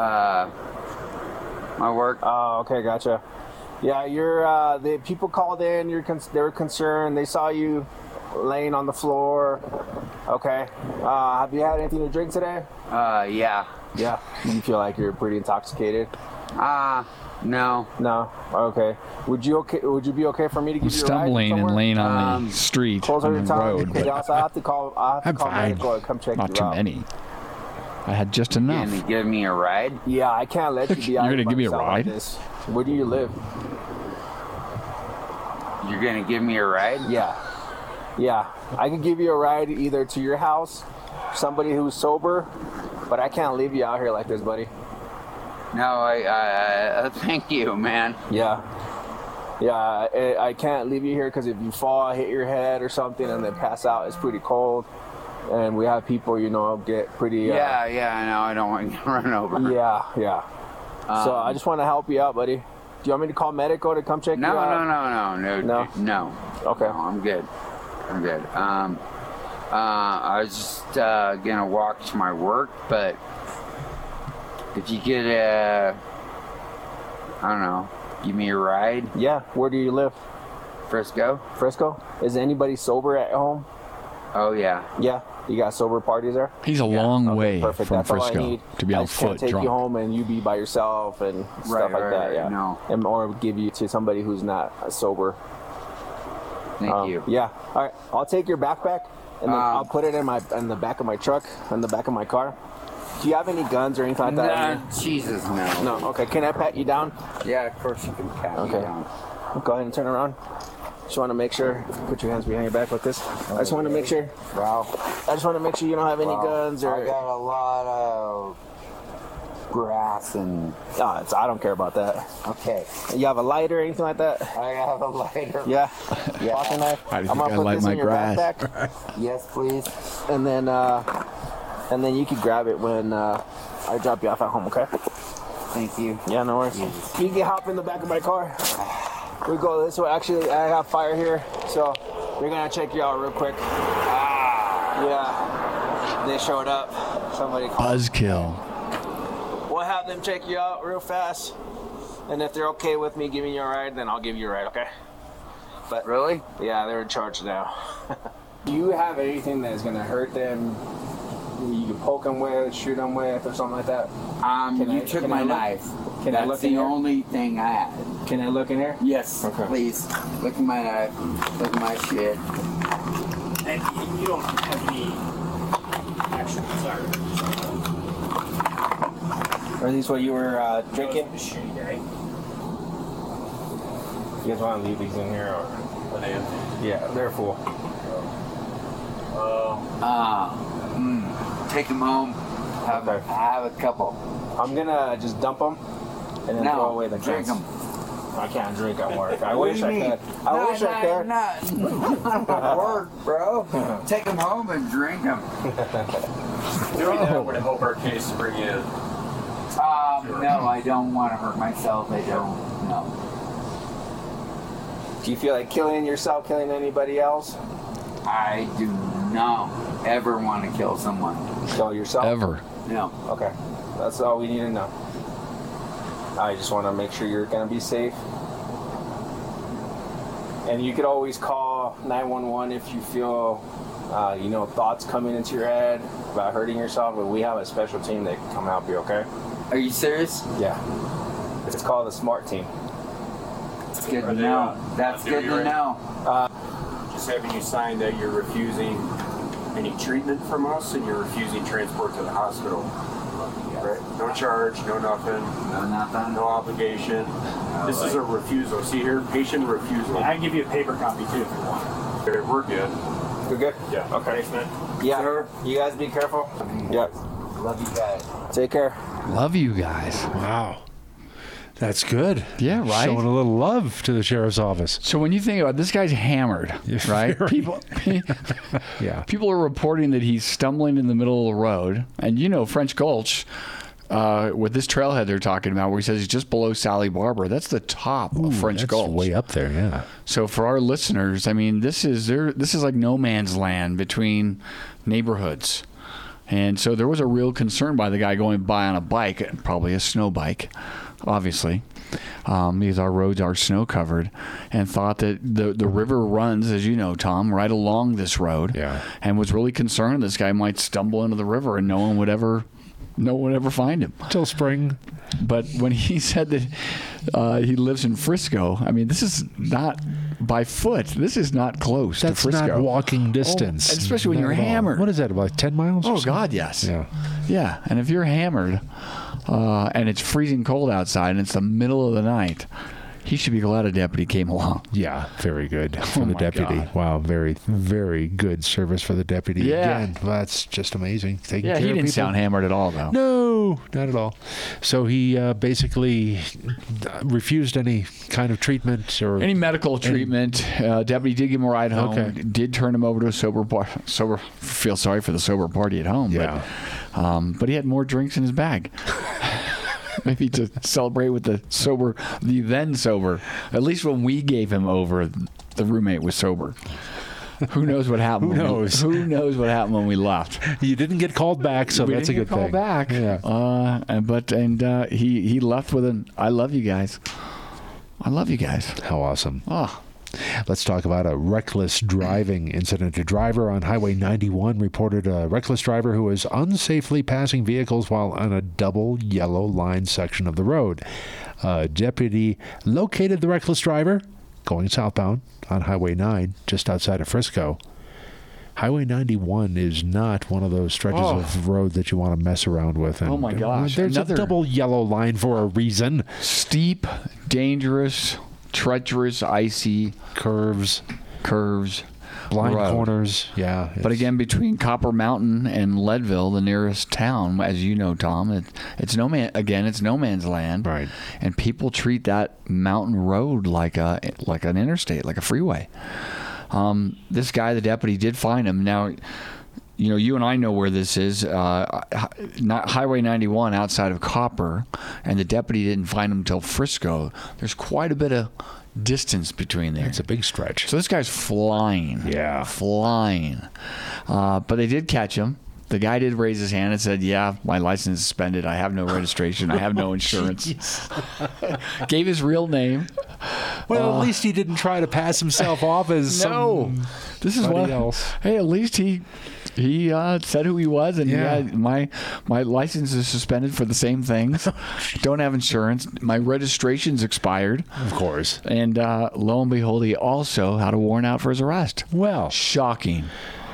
My work. Oh, okay, gotcha. Yeah, you're. The people called in. They were concerned. They saw you laying on the floor. Okay. Have you had anything to drink today? Yeah. Yeah. You feel like you're pretty intoxicated? No. No. Okay. Would you be okay for me to give you a ride stumbling somewhere? and laying on the street on the road. But also, I have to call medical to come check you out. Not too many. I had just enough. Can you give me a ride? Yeah, I can't let you be out. You're gonna give me a ride? Where do you live? You're gonna give me a ride? Yeah. Yeah. I can give you a ride either to your house, somebody who's sober, but I can't leave you out here like this, buddy. No, I thank you, man. Yeah. Yeah, I can't leave you here because if you fall, hit your head or something and then pass out, it's pretty cold. And we have people, get pretty... Yeah, I know. I don't want you to run over. Yeah. So I just want to help you out, buddy. Do you want me to call medical to come check you out? No. Okay. No, I'm good. I was just going to walk to my work, but if you could, I don't know, give me a ride. Yeah. Where do you live? Frisco. Is anybody sober at home? Oh, yeah. Yeah? You got sober parties there? He's a long way perfect. from That's all I Frisco need. to be I on just can't foot take drunk. you home and you be by yourself and stuff like that. Yeah. No. Or give you to somebody who's not sober. Thank you. Yeah. All right. I'll take your backpack. and then I'll put it in the back of my truck, in the back of my car. Do you have any guns or anything like that? No, Jesus, no. No, okay. Can I pat you down? Yeah, of course you can pat me down. Go ahead and turn around. Just want to make sure. Put your hands behind your back like this. I just want to make sure. Wow. I just want to make sure you don't have any guns or. I got a lot of grass and. I don't care about that. Okay. You have a lighter or anything like that? I have a lighter. Yeah. Yeah. Pocket knife. How do you I'm think gonna I put light this my in your grass? backpack. Yes, please. And then you can grab it when I drop you off at home. Okay. Thank you. Yeah, no worries. You can hop in the back of my car. We go this way. Actually, I have fire here, so we're gonna check you out real quick. Yeah, they showed up. Somebody called. Buzzkill. We'll have them check you out real fast, and if they're okay with me giving you a ride, then I'll give you a ride. Okay? But really? Yeah, they're in charge now. Do you have anything that's gonna hurt them? You can poke them with, shoot them with, or something like that? You took my knife. Can I look in That's the here? only thing I had. Can I look in here? Yes, Okay. please. Look at my knife. Look at my shit. And you don't have any actual desire. Are these what you were drinking? Shitty day. You guys want to leave these in here? Or? Yeah, they're full. Take them home. Have a couple. I'm gonna just dump them and then throw away the drink cans. them. I can't drink at work. I What wish do you I mean? could. I wish I could. Not work, bro. Take them home and drink them. Doing that would help our case to bring in. No, I don't want to hurt myself. I don't. No. Do you feel like killing yourself, killing anybody else? I do not ever want to kill someone. Kill yourself? Ever. No. Okay. That's all we need to know. I just want to make sure you're going to be safe. And you could always call 911 if you feel, thoughts coming into your head about hurting yourself. But we have a special team that can come help you, okay? Are you serious? Yeah. It's called the SMART team. That's good to know. That's good to know. Just having you sign that you're refusing any treatment from us and you're refusing transport to the hospital. Right? No charge, no nothing. No nothing. No obligation. This is a refusal. See here? Patient refusal. I can give you a paper copy too if you want. Okay, we're good. You're good? Yeah. Okay. Thanks, man. Yeah. Sir. You guys be careful. Yep. Love you guys. Take care. Love you guys. Wow. That's good. Yeah, right? Showing a little love to the sheriff's office. So when you think about it, this guy's hammered, right? People are reporting that he's stumbling in the middle of the road. And French Gulch, with this trailhead they're talking about, where he says he's just below Sally Barber. That's the top of French Gulch. Way up there, yeah. So for our listeners, I mean, this is like no man's land between neighborhoods. And so there was a real concern by the guy going by on a bike, probably a snow bike, obviously, because our roads are snow covered, and thought that the river runs, as you know, Tom, right along this road, and was really concerned this guy might stumble into the river and no one would ever find him till spring. But when he said that he lives in Frisco, I mean, this is not by foot. This is not close That's to Frisco. not walking distance. Especially when you're hammered. What is that, about 10 miles? Oh, God, yes. Yeah. Yeah, and if you're hammered and it's freezing cold outside and it's the middle of the night, he should be glad a deputy came along. Yeah, very good for the deputy. God. Wow, very, very good service for the deputy. Yeah. Again, that's just amazing. Taking care he of didn't people. sound hammered at all, though. No, not at all. So he basically refused any kind of treatment or any medical treatment. Deputy did give him a ride home. Okay. Did turn him over to a sober. Feel sorry for the sober party at home. Yeah. But he had more drinks in his bag. Maybe to celebrate with the then sober. At least when we gave him over, the roommate was sober. Who knows what happened? Who knows what happened when we left? You didn't get called back, so that's a good thing. We didn't get called back. Yeah. He left with an "I love you guys." I love you guys. How awesome. Oh. Let's talk about a reckless driving incident. A driver on Highway 91 reported a reckless driver who was unsafely passing vehicles while on a double yellow line section of the road. A deputy located the reckless driver going southbound on Highway 9 just outside of Frisco. Highway 91 is not one of those stretches of road that you want to mess around with. And, oh my gosh! There's a double yellow line for a reason. Steep, dangerous, treacherous, icy curves, blind road. corners. Yeah. But again, between Copper Mountain and Leadville, the nearest town, as you know, Tom, it's no man's land. Right. And people treat that mountain road like an interstate, like a freeway. This guy, the deputy, did find him. Now, you know, you and I know where this is. Highway 91 outside of Copper, and the deputy didn't find him until Frisco. There's quite a bit of distance between there. It's a big stretch. So this guy's flying. Yeah. Flying. But they did catch him. The guy did raise his hand and said, yeah, my license is suspended. I have no registration. I have no insurance. Gave his real name. Well, at least he didn't try to pass himself off as this is what else. Hey, at least he said who he was, and my license is suspended for the same things. Don't have insurance. My registration's expired. Of course. And lo and behold, he also had a warrant out for his arrest. Well, shocking.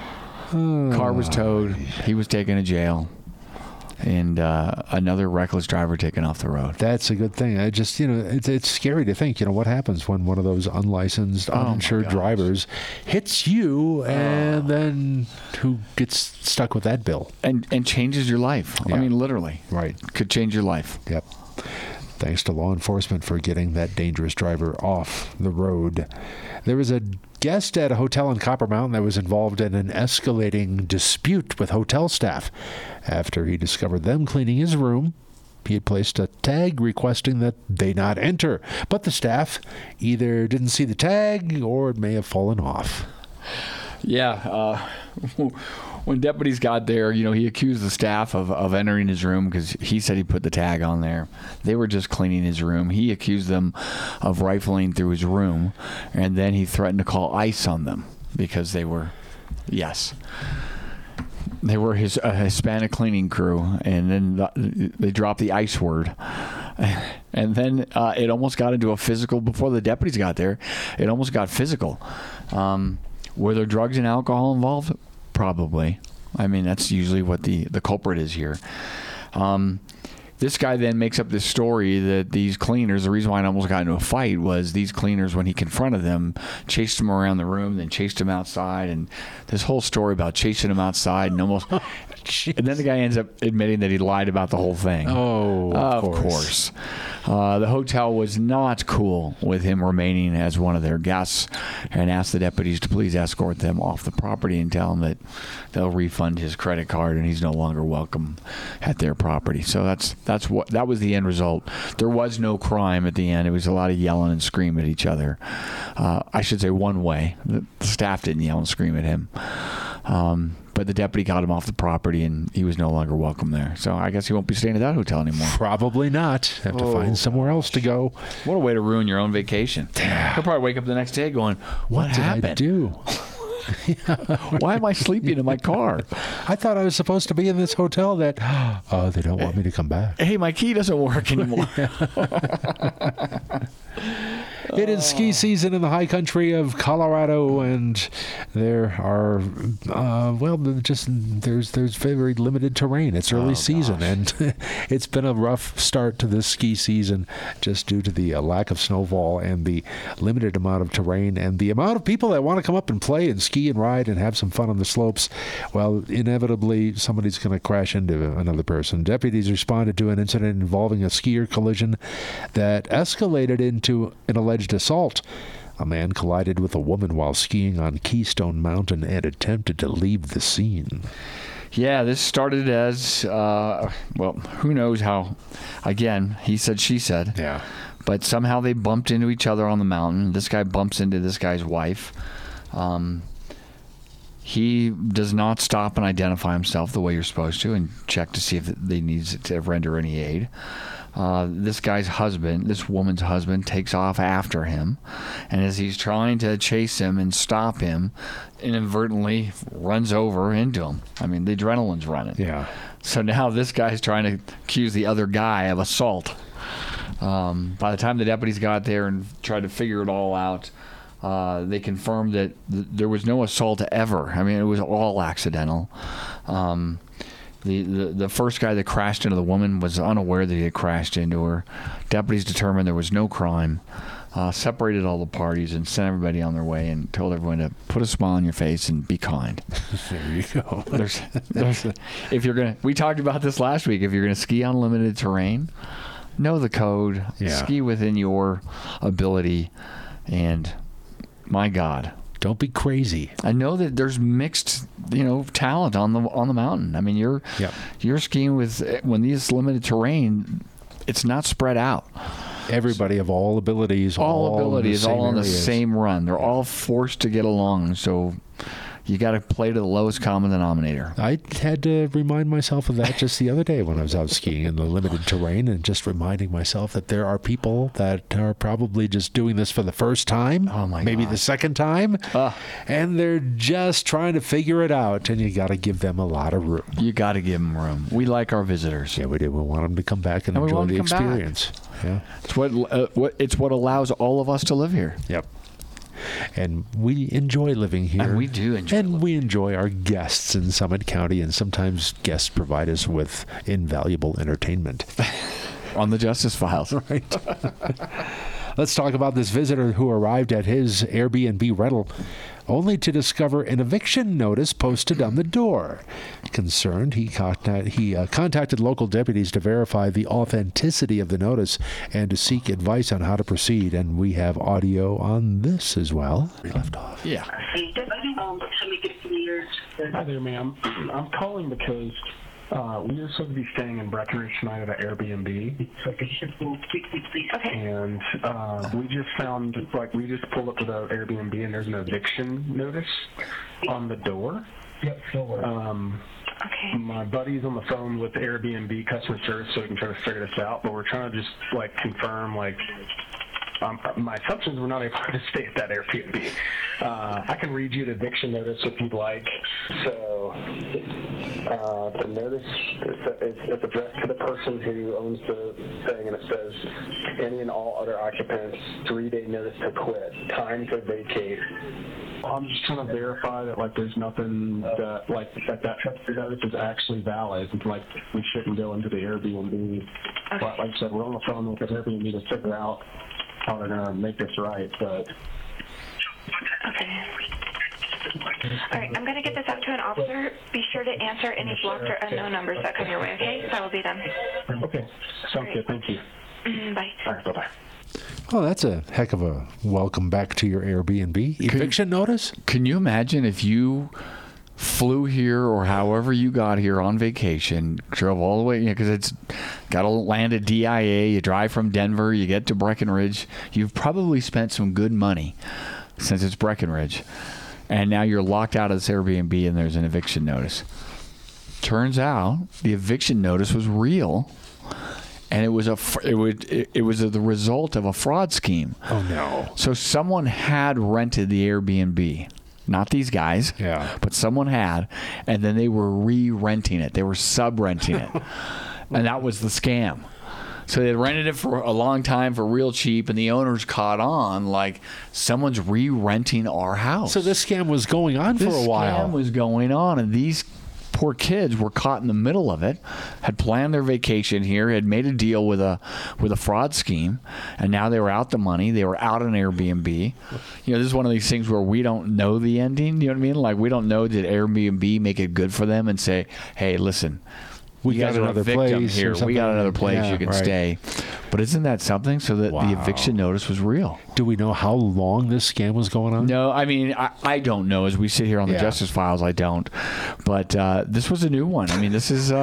Car was towed. He was taken to jail. And another reckless driver taken off the road. That's a good thing. It's scary to think, what happens when one of those unlicensed, uninsured drivers hits you, and then who gets stuck with that bill? And changes your life. Yeah. I mean, literally. Right. Could change your life. Yep. Thanks to law enforcement for getting that dangerous driver off the road. There was a guest at a hotel in Copper Mountain that was involved in an escalating dispute with hotel staff. After he discovered them cleaning his room, he had placed a tag requesting that they not enter. But the staff either didn't see the tag or it may have fallen off. Yeah. When deputies got there, he accused the staff of entering his room because he said he put the tag on there. They were just cleaning his room. He accused them of rifling through his room, and then he threatened to call ICE on them because they were his Hispanic cleaning crew, and then they dropped the ICE word. And then it almost got into a physical. Before the deputies got there, it almost got physical. Were there drugs and alcohol involved? Probably. I mean, that's usually what the culprit is here. This guy then makes up this story that these cleaners, the reason why I almost got into a fight was these cleaners, when he confronted them, chased him around the room, then chased him outside, and this whole story about chasing him outside and almost... and then the guy ends up admitting that he lied about the whole thing. Oh, of course. The hotel was not cool with him remaining as one of their guests and asked the deputies to please escort them off the property and tell him that they'll refund his credit card and he's no longer welcome at their property. So that was the end result. There was no crime at the end. It was a lot of yelling and screaming at each other. I should say one way. The staff didn't yell and scream at him. But the deputy got him off the property, and he was no longer welcome there. So I guess he won't be staying at that hotel anymore. Probably not. Have to find somewhere else to go. What a way to ruin your own vacation. He'll probably wake up the next day going, what happened? Did I do? Why am I sleeping in my car? I thought I was supposed to be in this hotel that, they don't want me to come back. Hey, my key doesn't work anymore. It is ski season in the high country of Colorado, and there are, there's very limited terrain. It's early season, and it's been a rough start to this ski season just due to the lack of snowfall and the limited amount of terrain and the amount of people that want to come up and play and ski and ride and have some fun on the slopes. Well, inevitably, somebody's going to crash into another person. Deputies responded to an incident involving a skier collision that escalated into an alleged assault. A man collided with a woman while skiing on Keystone Mountain and attempted to leave the scene. Yeah, this started as, who knows how. Again, he said, she said. Yeah. But somehow they bumped into each other on the mountain. This guy bumps into this guy's wife. He does not stop and identify himself the way you're supposed to and check to see if they need to render any aid. This woman's husband, takes off after him, and as he's trying to chase him and stop him, inadvertently runs over into him. I mean, the adrenaline's running. Yeah. So now this guy's trying to accuse the other guy of assault. By the time the deputies got there and tried to figure it all out, They confirmed that there was no assault ever. I mean, it was all accidental. The first guy that crashed into the woman was unaware that he had crashed into her. Deputies determined there was no crime, separated all the parties, and sent everybody on their way and told everyone to put a smile on your face and be kind. There you go. If you're gonna, we talked about this last week. If you're gonna ski on limited terrain, know the code. Yeah. Ski within your ability, and my God, don't be crazy. I know that there's mixed, talent on the mountain. I mean, you're skiing when these limited terrain, it's not spread out. Everybody of all abilities, all on the same run. They're all forced to get along. So you got to play to the lowest common denominator. I had to remind myself of that just the other day when I was out skiing in the limited terrain, and just reminding myself that there are people that are probably just doing this for the first time, maybe the second time, and they're just trying to figure it out, and you got to give them a lot of room. You got to give them room. We like our visitors. Yeah, we do. We want them to come back and enjoy the experience. Yeah, it's what allows all of us to live here. Yep. And we enjoy living here. And we do enjoy And we enjoy our guests in Summit County, and sometimes guests provide us with invaluable entertainment. On the Justice Files. Right. Let's talk about this visitor who arrived at his Airbnb rental only to discover an eviction notice posted on the door. Concerned, he contacted local deputies to verify the authenticity of the notice and to seek advice on how to proceed. And we have audio on this as well. We left off. Yeah. Hi there, ma'am. I'm calling because we are supposed to be staying in Breckenridge tonight at an Airbnb. And we just found, we just pulled up to the Airbnb and there's an eviction notice on the door. Yep, my buddy's on the phone with the Airbnb customer service so we can try to figure this out, but we're trying to just, confirm, my assumptions we're not able to stay at that Airbnb. I can read you the eviction notice if you'd like. So the notice is addressed to the person who owns the thing, and it says, any and all other occupants, 3-day notice to quit, time to vacate. I'm just trying to verify that there's nothing that that notice is actually valid. We shouldn't go into the Airbnb. Okay. Like I said, we're on the phone with the Airbnb to figure out how they're going to make this right, but... Okay. All right, I'm going to get this out to an officer. Be sure to answer any blocked or unknown numbers that come your way, okay? That will be done. Okay. Sounds good. Thank you. Bye. All right, bye-bye. Oh, that's a heck of a welcome back to your Airbnb. Eviction notice? Can you imagine if you flew here or however you got here on vacation, drove all the way, because it's got to land at DIA, you drive from Denver, you get to Breckenridge, you've probably spent some good money since it's Breckenridge, and now you're locked out of this Airbnb and there's an eviction notice. Turns out the eviction notice was real, and it was the result of a fraud scheme. Oh no. So someone had rented the Airbnb. Not these guys, but someone had, and then they were re-renting it. They were sub-renting it, and that was the scam. So they rented it for a long time for real cheap, and the owners caught on someone's re-renting our house. So this scam was going on for a while. This scam was going on, and these poor kids were caught in the middle of it, had planned their vacation here, had made a deal with a fraud scheme, and now they were out the money. They were out on Airbnb. This is one of these things where we don't know the ending. You know what I mean? We don't know, did Airbnb make it good for them and say, hey, listen, we got another place here. We got another place you can stay. But isn't that something? So that the eviction notice was real. Do we know how long this scam was going on? No, I mean, I don't know. As we sit here on the Justice Files, I don't. But this was a new one. I mean, this is,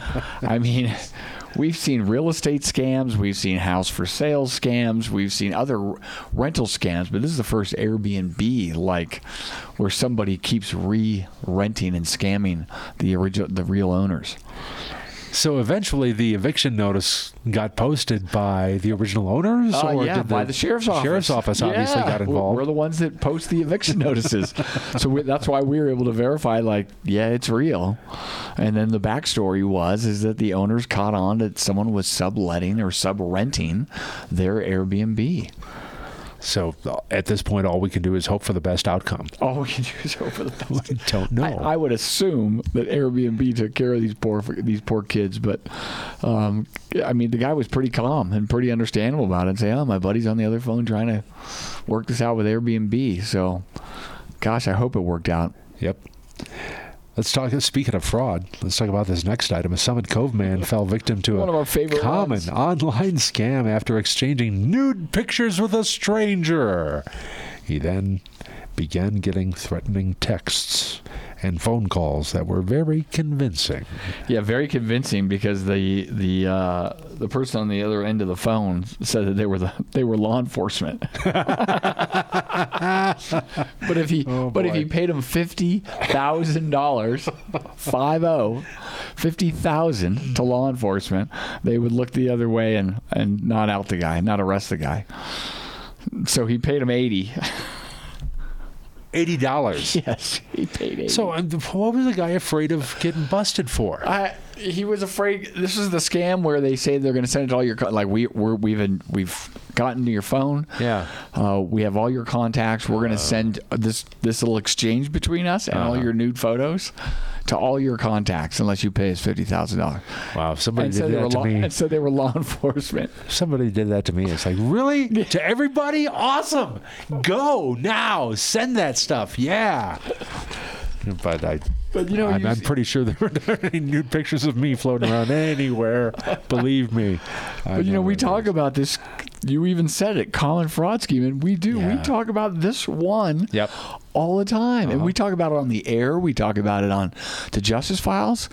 we've seen real estate scams. We've seen house for sale scams. We've seen other rental scams. But this is the first Airbnb, where somebody keeps re-renting and scamming the real owners. So eventually the eviction notice got posted by the original owners? Or did by the sheriff's office. Sheriff's office obviously got involved. We're the ones that post the eviction notices. So that's why we were able to verify, it's real. And then the backstory is that the owners caught on that someone was subletting or sub-renting their Airbnb. So at this point, all we can do is hope for the best outcome. All we can do is hope for the best. We don't know. I would assume that Airbnb took care of these poor kids, but I mean, the guy was pretty calm and pretty understandable about it. And say, "Oh, my buddy's on the other phone trying to work this out with Airbnb." So, gosh, I hope it worked out. Yep. Let's talk. Speaking of fraud, let's talk about this next item. A Summit Cove man fell victim to one of our favorite common online scam after exchanging nude pictures with a stranger. He then began getting threatening texts and phone calls that were very convincing. Yeah, very convincing, because the person on the other end of the phone said that they were law enforcement. But if he paid him $50,000, $50,000 to law enforcement, they would look the other way and not out the guy, not arrest the guy. So he paid him $80. Yes, he paid $80. So what was the guy afraid of getting busted for? He was afraid. This is the scam where they say they're going to send it to all your we've gotten to your phone. Yeah. We have all your contacts. We're going to send this little exchange between us and all your nude photos to all your contacts unless you pay us $50,000. Wow, somebody did that to me. And so they were law enforcement. Somebody did that to me. It's like, really? To everybody? Awesome. Go now. Send that stuff. Yeah. But I'm pretty sure there weren't any nude pictures of me floating around anywhere. Believe me. But we talk about this. You even said it, common fraud scheme, and we do. Yeah. We talk about this one all the time, and we talk about it on the air. We talk about it on the Justice Files.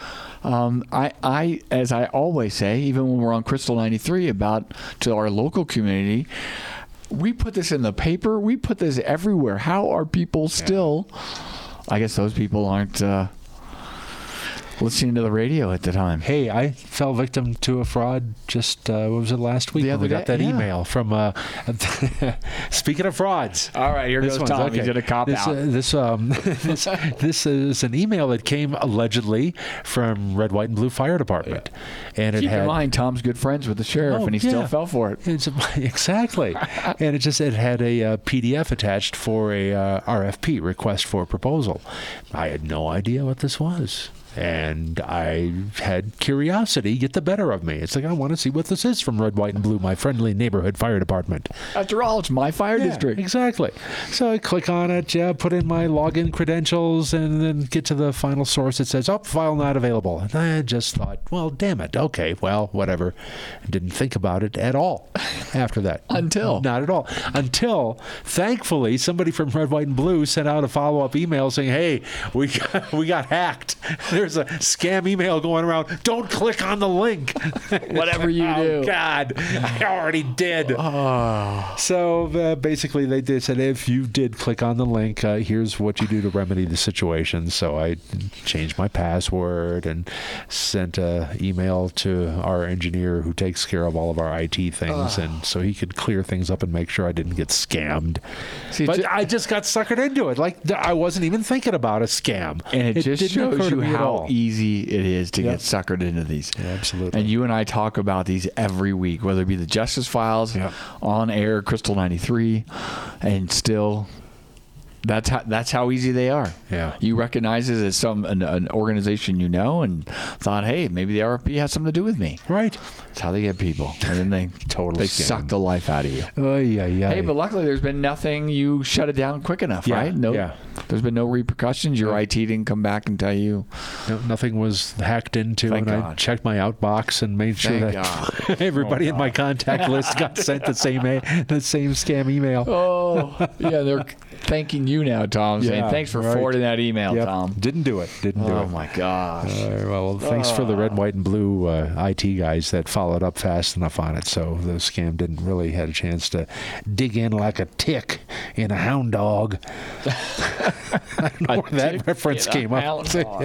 I, as I always say, even when we're on Crystal 93 to our local community, we put this in the paper. We put this everywhere. How are people still? I guess those people aren't listening to the radio at the time. Hey, I fell victim to a fraud just, what was it, last week? The other we got day? that email from, speaking of frauds. All right, here goes Tom. Okay. He's going to cop out. This is an email that came allegedly from Red, White, and Blue Fire Department. And Keep in mind, Tom's good friends with the sheriff, and he still fell for it. Exactly. And it had a PDF attached for a RFP, request for proposal. I had no idea what this was. And I had curiosity get the better of me. It's like, I want to see what this is from Red, White, and Blue, my friendly neighborhood fire department. After all, it's my fire district. Exactly. So I click on it, put in my login credentials, and then get to the final source. It says, file not available. And I just thought, well, damn it. Okay, well, whatever. I didn't think about it at all after that. Not at all. Until, thankfully, somebody from Red, White, and Blue sent out a follow-up email saying, hey, we got hacked. There's a scam email going around. Don't click on the link. Whatever you do. Oh, God. I already did. So basically, they said, if you did click on the link, here's what you do to remedy the situation. So I changed my password and sent an email to our engineer who takes care of all of our IT things, and so he could clear things up and make sure I didn't get scammed. But I just got suckered into it. Like, I wasn't even thinking about a scam. And it just shows you how easy it is to get suckered into these. Yeah, absolutely. And you and I talk about these every week, whether it be the Justice Files, on air, Crystal 93, and still, that's how easy they are. Yeah. You recognize it as an organization and thought, hey, maybe the RFP has something to do with me. Right. That's how they get people. And then they suck the life out of you. Hey, but luckily there's been nothing. You shut it down quick enough, right? There's been no repercussions. Your IT didn't come back and tell you. No, nothing was hacked into. Thank God. I checked my outbox and made sure that everybody in my contact list got sent the same scam email. They're thanking you now, Tom, saying thanks for forwarding that email, Tom. Didn't do it. Oh my gosh. Well, thanks for the Red, White, and Blue IT guys that followed up fast enough on it, so the scam didn't really had a chance to dig in like a tick in a hound dog. I don't know where that reference came up.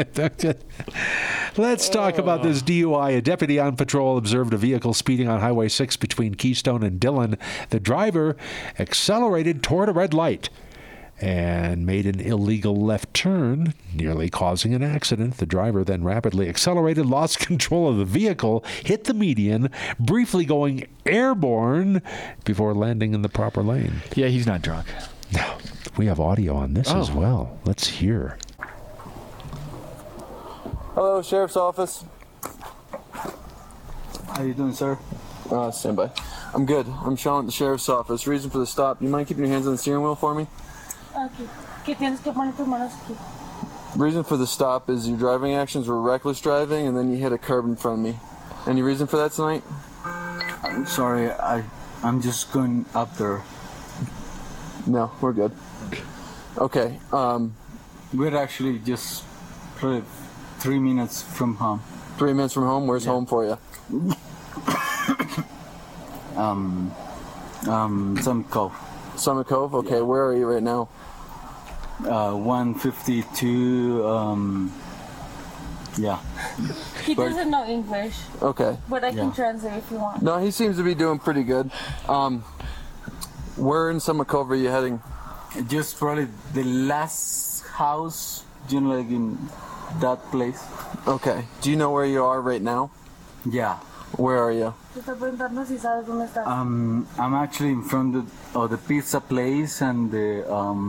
Let's talk about this DUI. A deputy on patrol observed a vehicle speeding on Highway 6 between Keystone and Dillon. The driver accelerated toward a red light. and made an illegal left turn, nearly causing an accident. The driver then rapidly accelerated, lost control of the vehicle, hit the median, briefly going airborne before landing in the proper lane. Yeah, he's not drunk. No, we have audio on this as well. Let's hear. Hello, Sheriff's Office. How you doing, sir? Stand by. I'm good. I'm Sean at the Sheriff's Office. Reason for the stop. You mind keeping your hands on the steering wheel for me? Okay. ¿Qué tienes que poner tus manos aquí? Reason for the stop is your driving actions were reckless driving and then you hit a curb in front of me. Any reason for that tonight? I'm sorry. I'm just going up there. No, we're good. Okay. We're actually just probably 3 minutes from home. 3 minutes from home? Where's home for you? Summit Cove. Summit Cove? Okay, where are you right now? 152, yeah. He doesn't know English. Okay. But I can translate if you want. No, he seems to be doing pretty good. Where in Summit Cove are you heading? Just probably the last house, you know, like in that place. Okay. Do you know where you are right now? Yeah. Where are you? I'm actually in front of the pizza place and the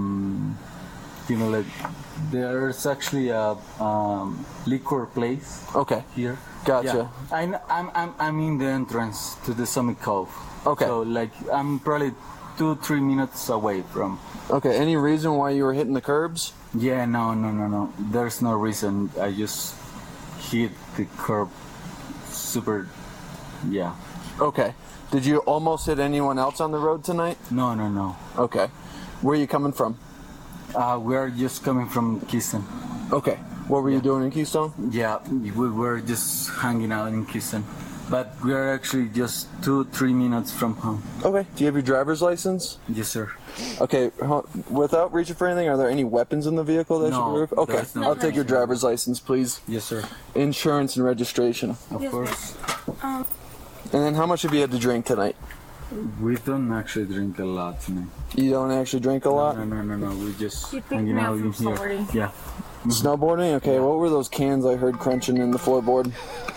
you know, like there's actually a liquor place. Okay. Here. Gotcha. Yeah. I'm in the entrance to the Summit Cove. Okay. So like I'm probably 2-3 minutes away from. Okay. Any reason why you were hitting the curbs? Yeah. No. There's no reason. I just hit the curb. Super. Yeah. Okay. Did you almost hit anyone else on the road tonight? No. Okay. Where are you coming from? We're just coming from Keystone. Okay. What were you doing in Keystone? Yeah, we were just hanging out in Keystone. But we are actually just 2-3 minutes from home. Okay. Do you have your driver's license? Yes, sir. Okay. Without reaching for anything, are there any weapons in the vehicle that should be removed? Okay. no I'll take your driver's license, please. Yes, sir. Insurance and registration. Of course. And then how much have you had to drink tonight? We don't actually drink a lot tonight. You don't actually drink a lot? No. We just hanging out in here. Yeah. Snowboarding? Okay. What were those cans I heard crunching in the floorboard?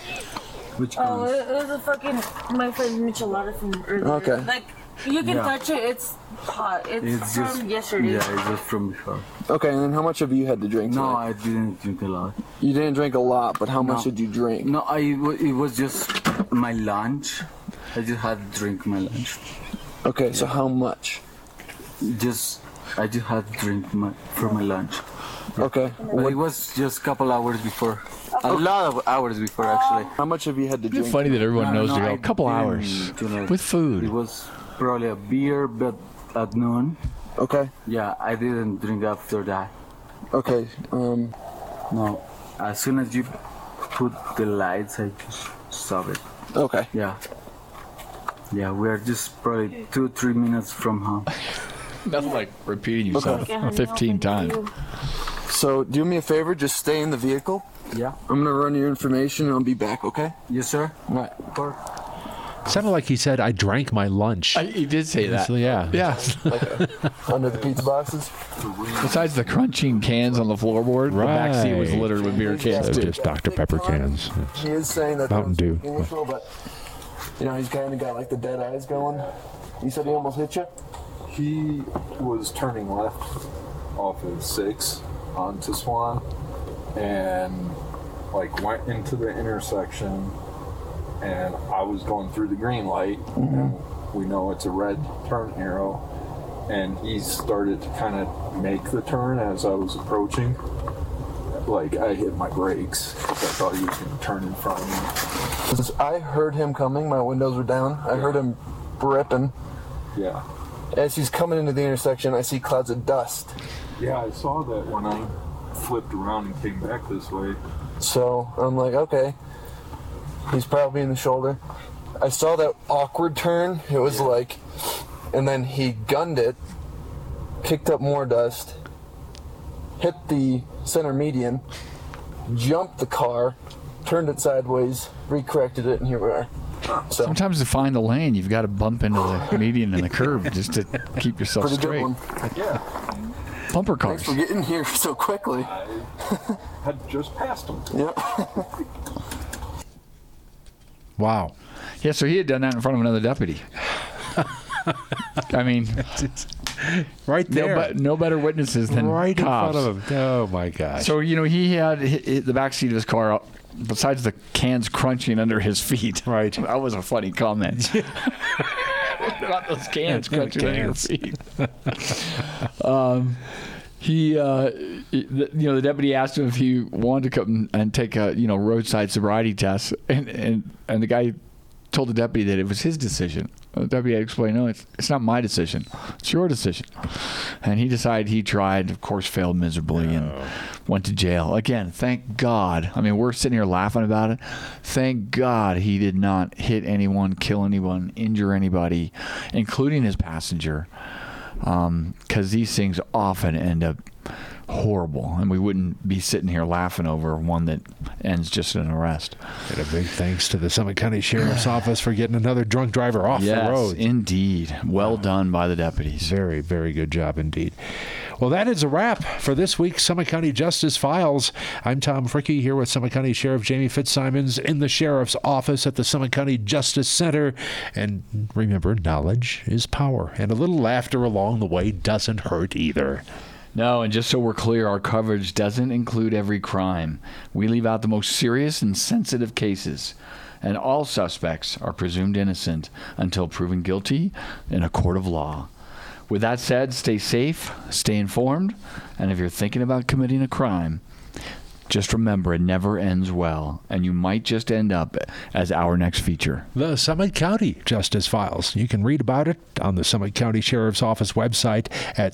Which cans? It was a fucking my friend Michelada from earlier. Okay. Like you can touch it. It's hot. It's from just, yesterday. Yeah, it's just from before. Okay. And then how much have you had to drink tonight? No, I didn't drink a lot. You didn't drink a lot, but how much did you drink? No, it was just my lunch. I just had to drink my lunch. Okay, so how much? I just had to drink for my lunch. Okay. But it was just a couple hours before. A lot of hours before, actually. How much have you had to drink? It's funny that everyone knows to go a couple hours with food. It was probably a beer, but at noon. Okay. Yeah, I didn't drink after that. Okay. No, as soon as you put the lights, I just stop it. Okay. Yeah. Yeah, we're just probably 2-3 minutes from home. Nothing like repeating yourself 15 times. So, do me a favor, just stay in the vehicle. Yeah. I'm gonna run your information and I'll be back, okay? Yes, sir. All right. Sounded like he said, I drank my lunch. He did say that. So, yeah. Yeah. Under the pizza boxes? Besides the crunching cans on the floorboard, the back seat was littered with beer cans, So too. just Dr. Pepper cans. He is saying that Mountain Dew. Initial, but you know, he's kind of got like the dead eyes going. You said he almost hit you? He was turning left off of 6 onto Swan and like went into the intersection, and I was going through the green light, and we know it's a red turn arrow, and he started to kind of make the turn as I was approaching. Like I hit my brakes because I thought he was going to turn in front of me. I heard him coming. My windows were down. I heard him ripping. Yeah. As he's coming into the intersection, I see clouds of dust. Yeah, I saw that when I flipped around and came back this way. So I'm like, okay, he's probably in the shoulder. I saw that awkward turn. It was like, and then he gunned it, kicked up more dust, hit the center median, jumped the car, turned it sideways, recorrected it, and here we are. So, sometimes to find the lane, you've got to bump into the median and the curb just to keep yourself pretty straight. good one. Yeah. bumper cars. Thanks for getting here so quickly. Had just passed him. Yep. Wow. Yeah, so he had done that in front of another deputy. I mean, right there. No better witnesses than right cops. in front of him. Oh, my gosh. So, he had the back seat of his car, besides the cans crunching under his feet. Right. That was a funny comment. Not those cans crunching under your feet. The deputy asked him if he wanted to come and take a roadside sobriety test, and the guy told the deputy that it was his decision. The deputy had explained, no, it's not my decision, it's your decision. And he decided he tried, of course, failed miserably and went to jail. Again, thank God. I mean, we're sitting here laughing about it. Thank God he did not hit anyone, kill anyone, injure anybody, including his passenger. Because these things often end up horrible, and we wouldn't be sitting here laughing over one that ends just in an arrest. And a big thanks to the Summit County Sheriff's Office for getting another drunk driver off the road. Yes, indeed. Well done by the deputies. Very, very good job indeed. Well, that is a wrap for this week's Summit County Justice Files. I'm Tom Fricke here with Summit County Sheriff Jamie Fitzsimons in the Sheriff's Office at the Summit County Justice Center. And remember, knowledge is power, and a little laughter along the way doesn't hurt either. No, and just so we're clear, our coverage doesn't include every crime. We leave out the most serious and sensitive cases. And all suspects are presumed innocent until proven guilty in a court of law. With that said, stay safe, stay informed, and if you're thinking about committing a crime, just remember it never ends well, and you might just end up as our next feature. The Summit County Justice Files. You can read about it on the Summit County Sheriff's Office website at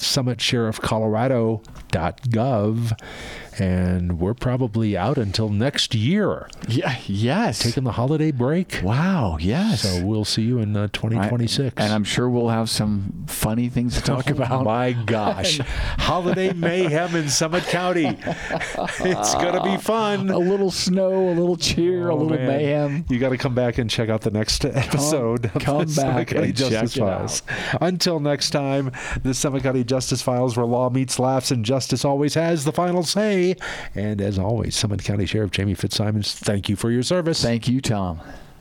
summitsheriffcolorado.gov. And we're probably out until next year. Yeah, yes. Taking the holiday break. Wow, yes. So we'll see you in 2026. And I'm sure we'll have some funny things to talk about. Oh my gosh. Holiday mayhem in Summit County. It's going to be fun. A little snow, a little cheer, a little mayhem. You got to come back and check out the next episode of the Summit County Justice Files. Until next time, the Summit County Justice Files, where law meets laughs and justice always has the final say. And as always, Summit County Sheriff Jamie Fitzsimons, thank you for your service. Thank you, Tom.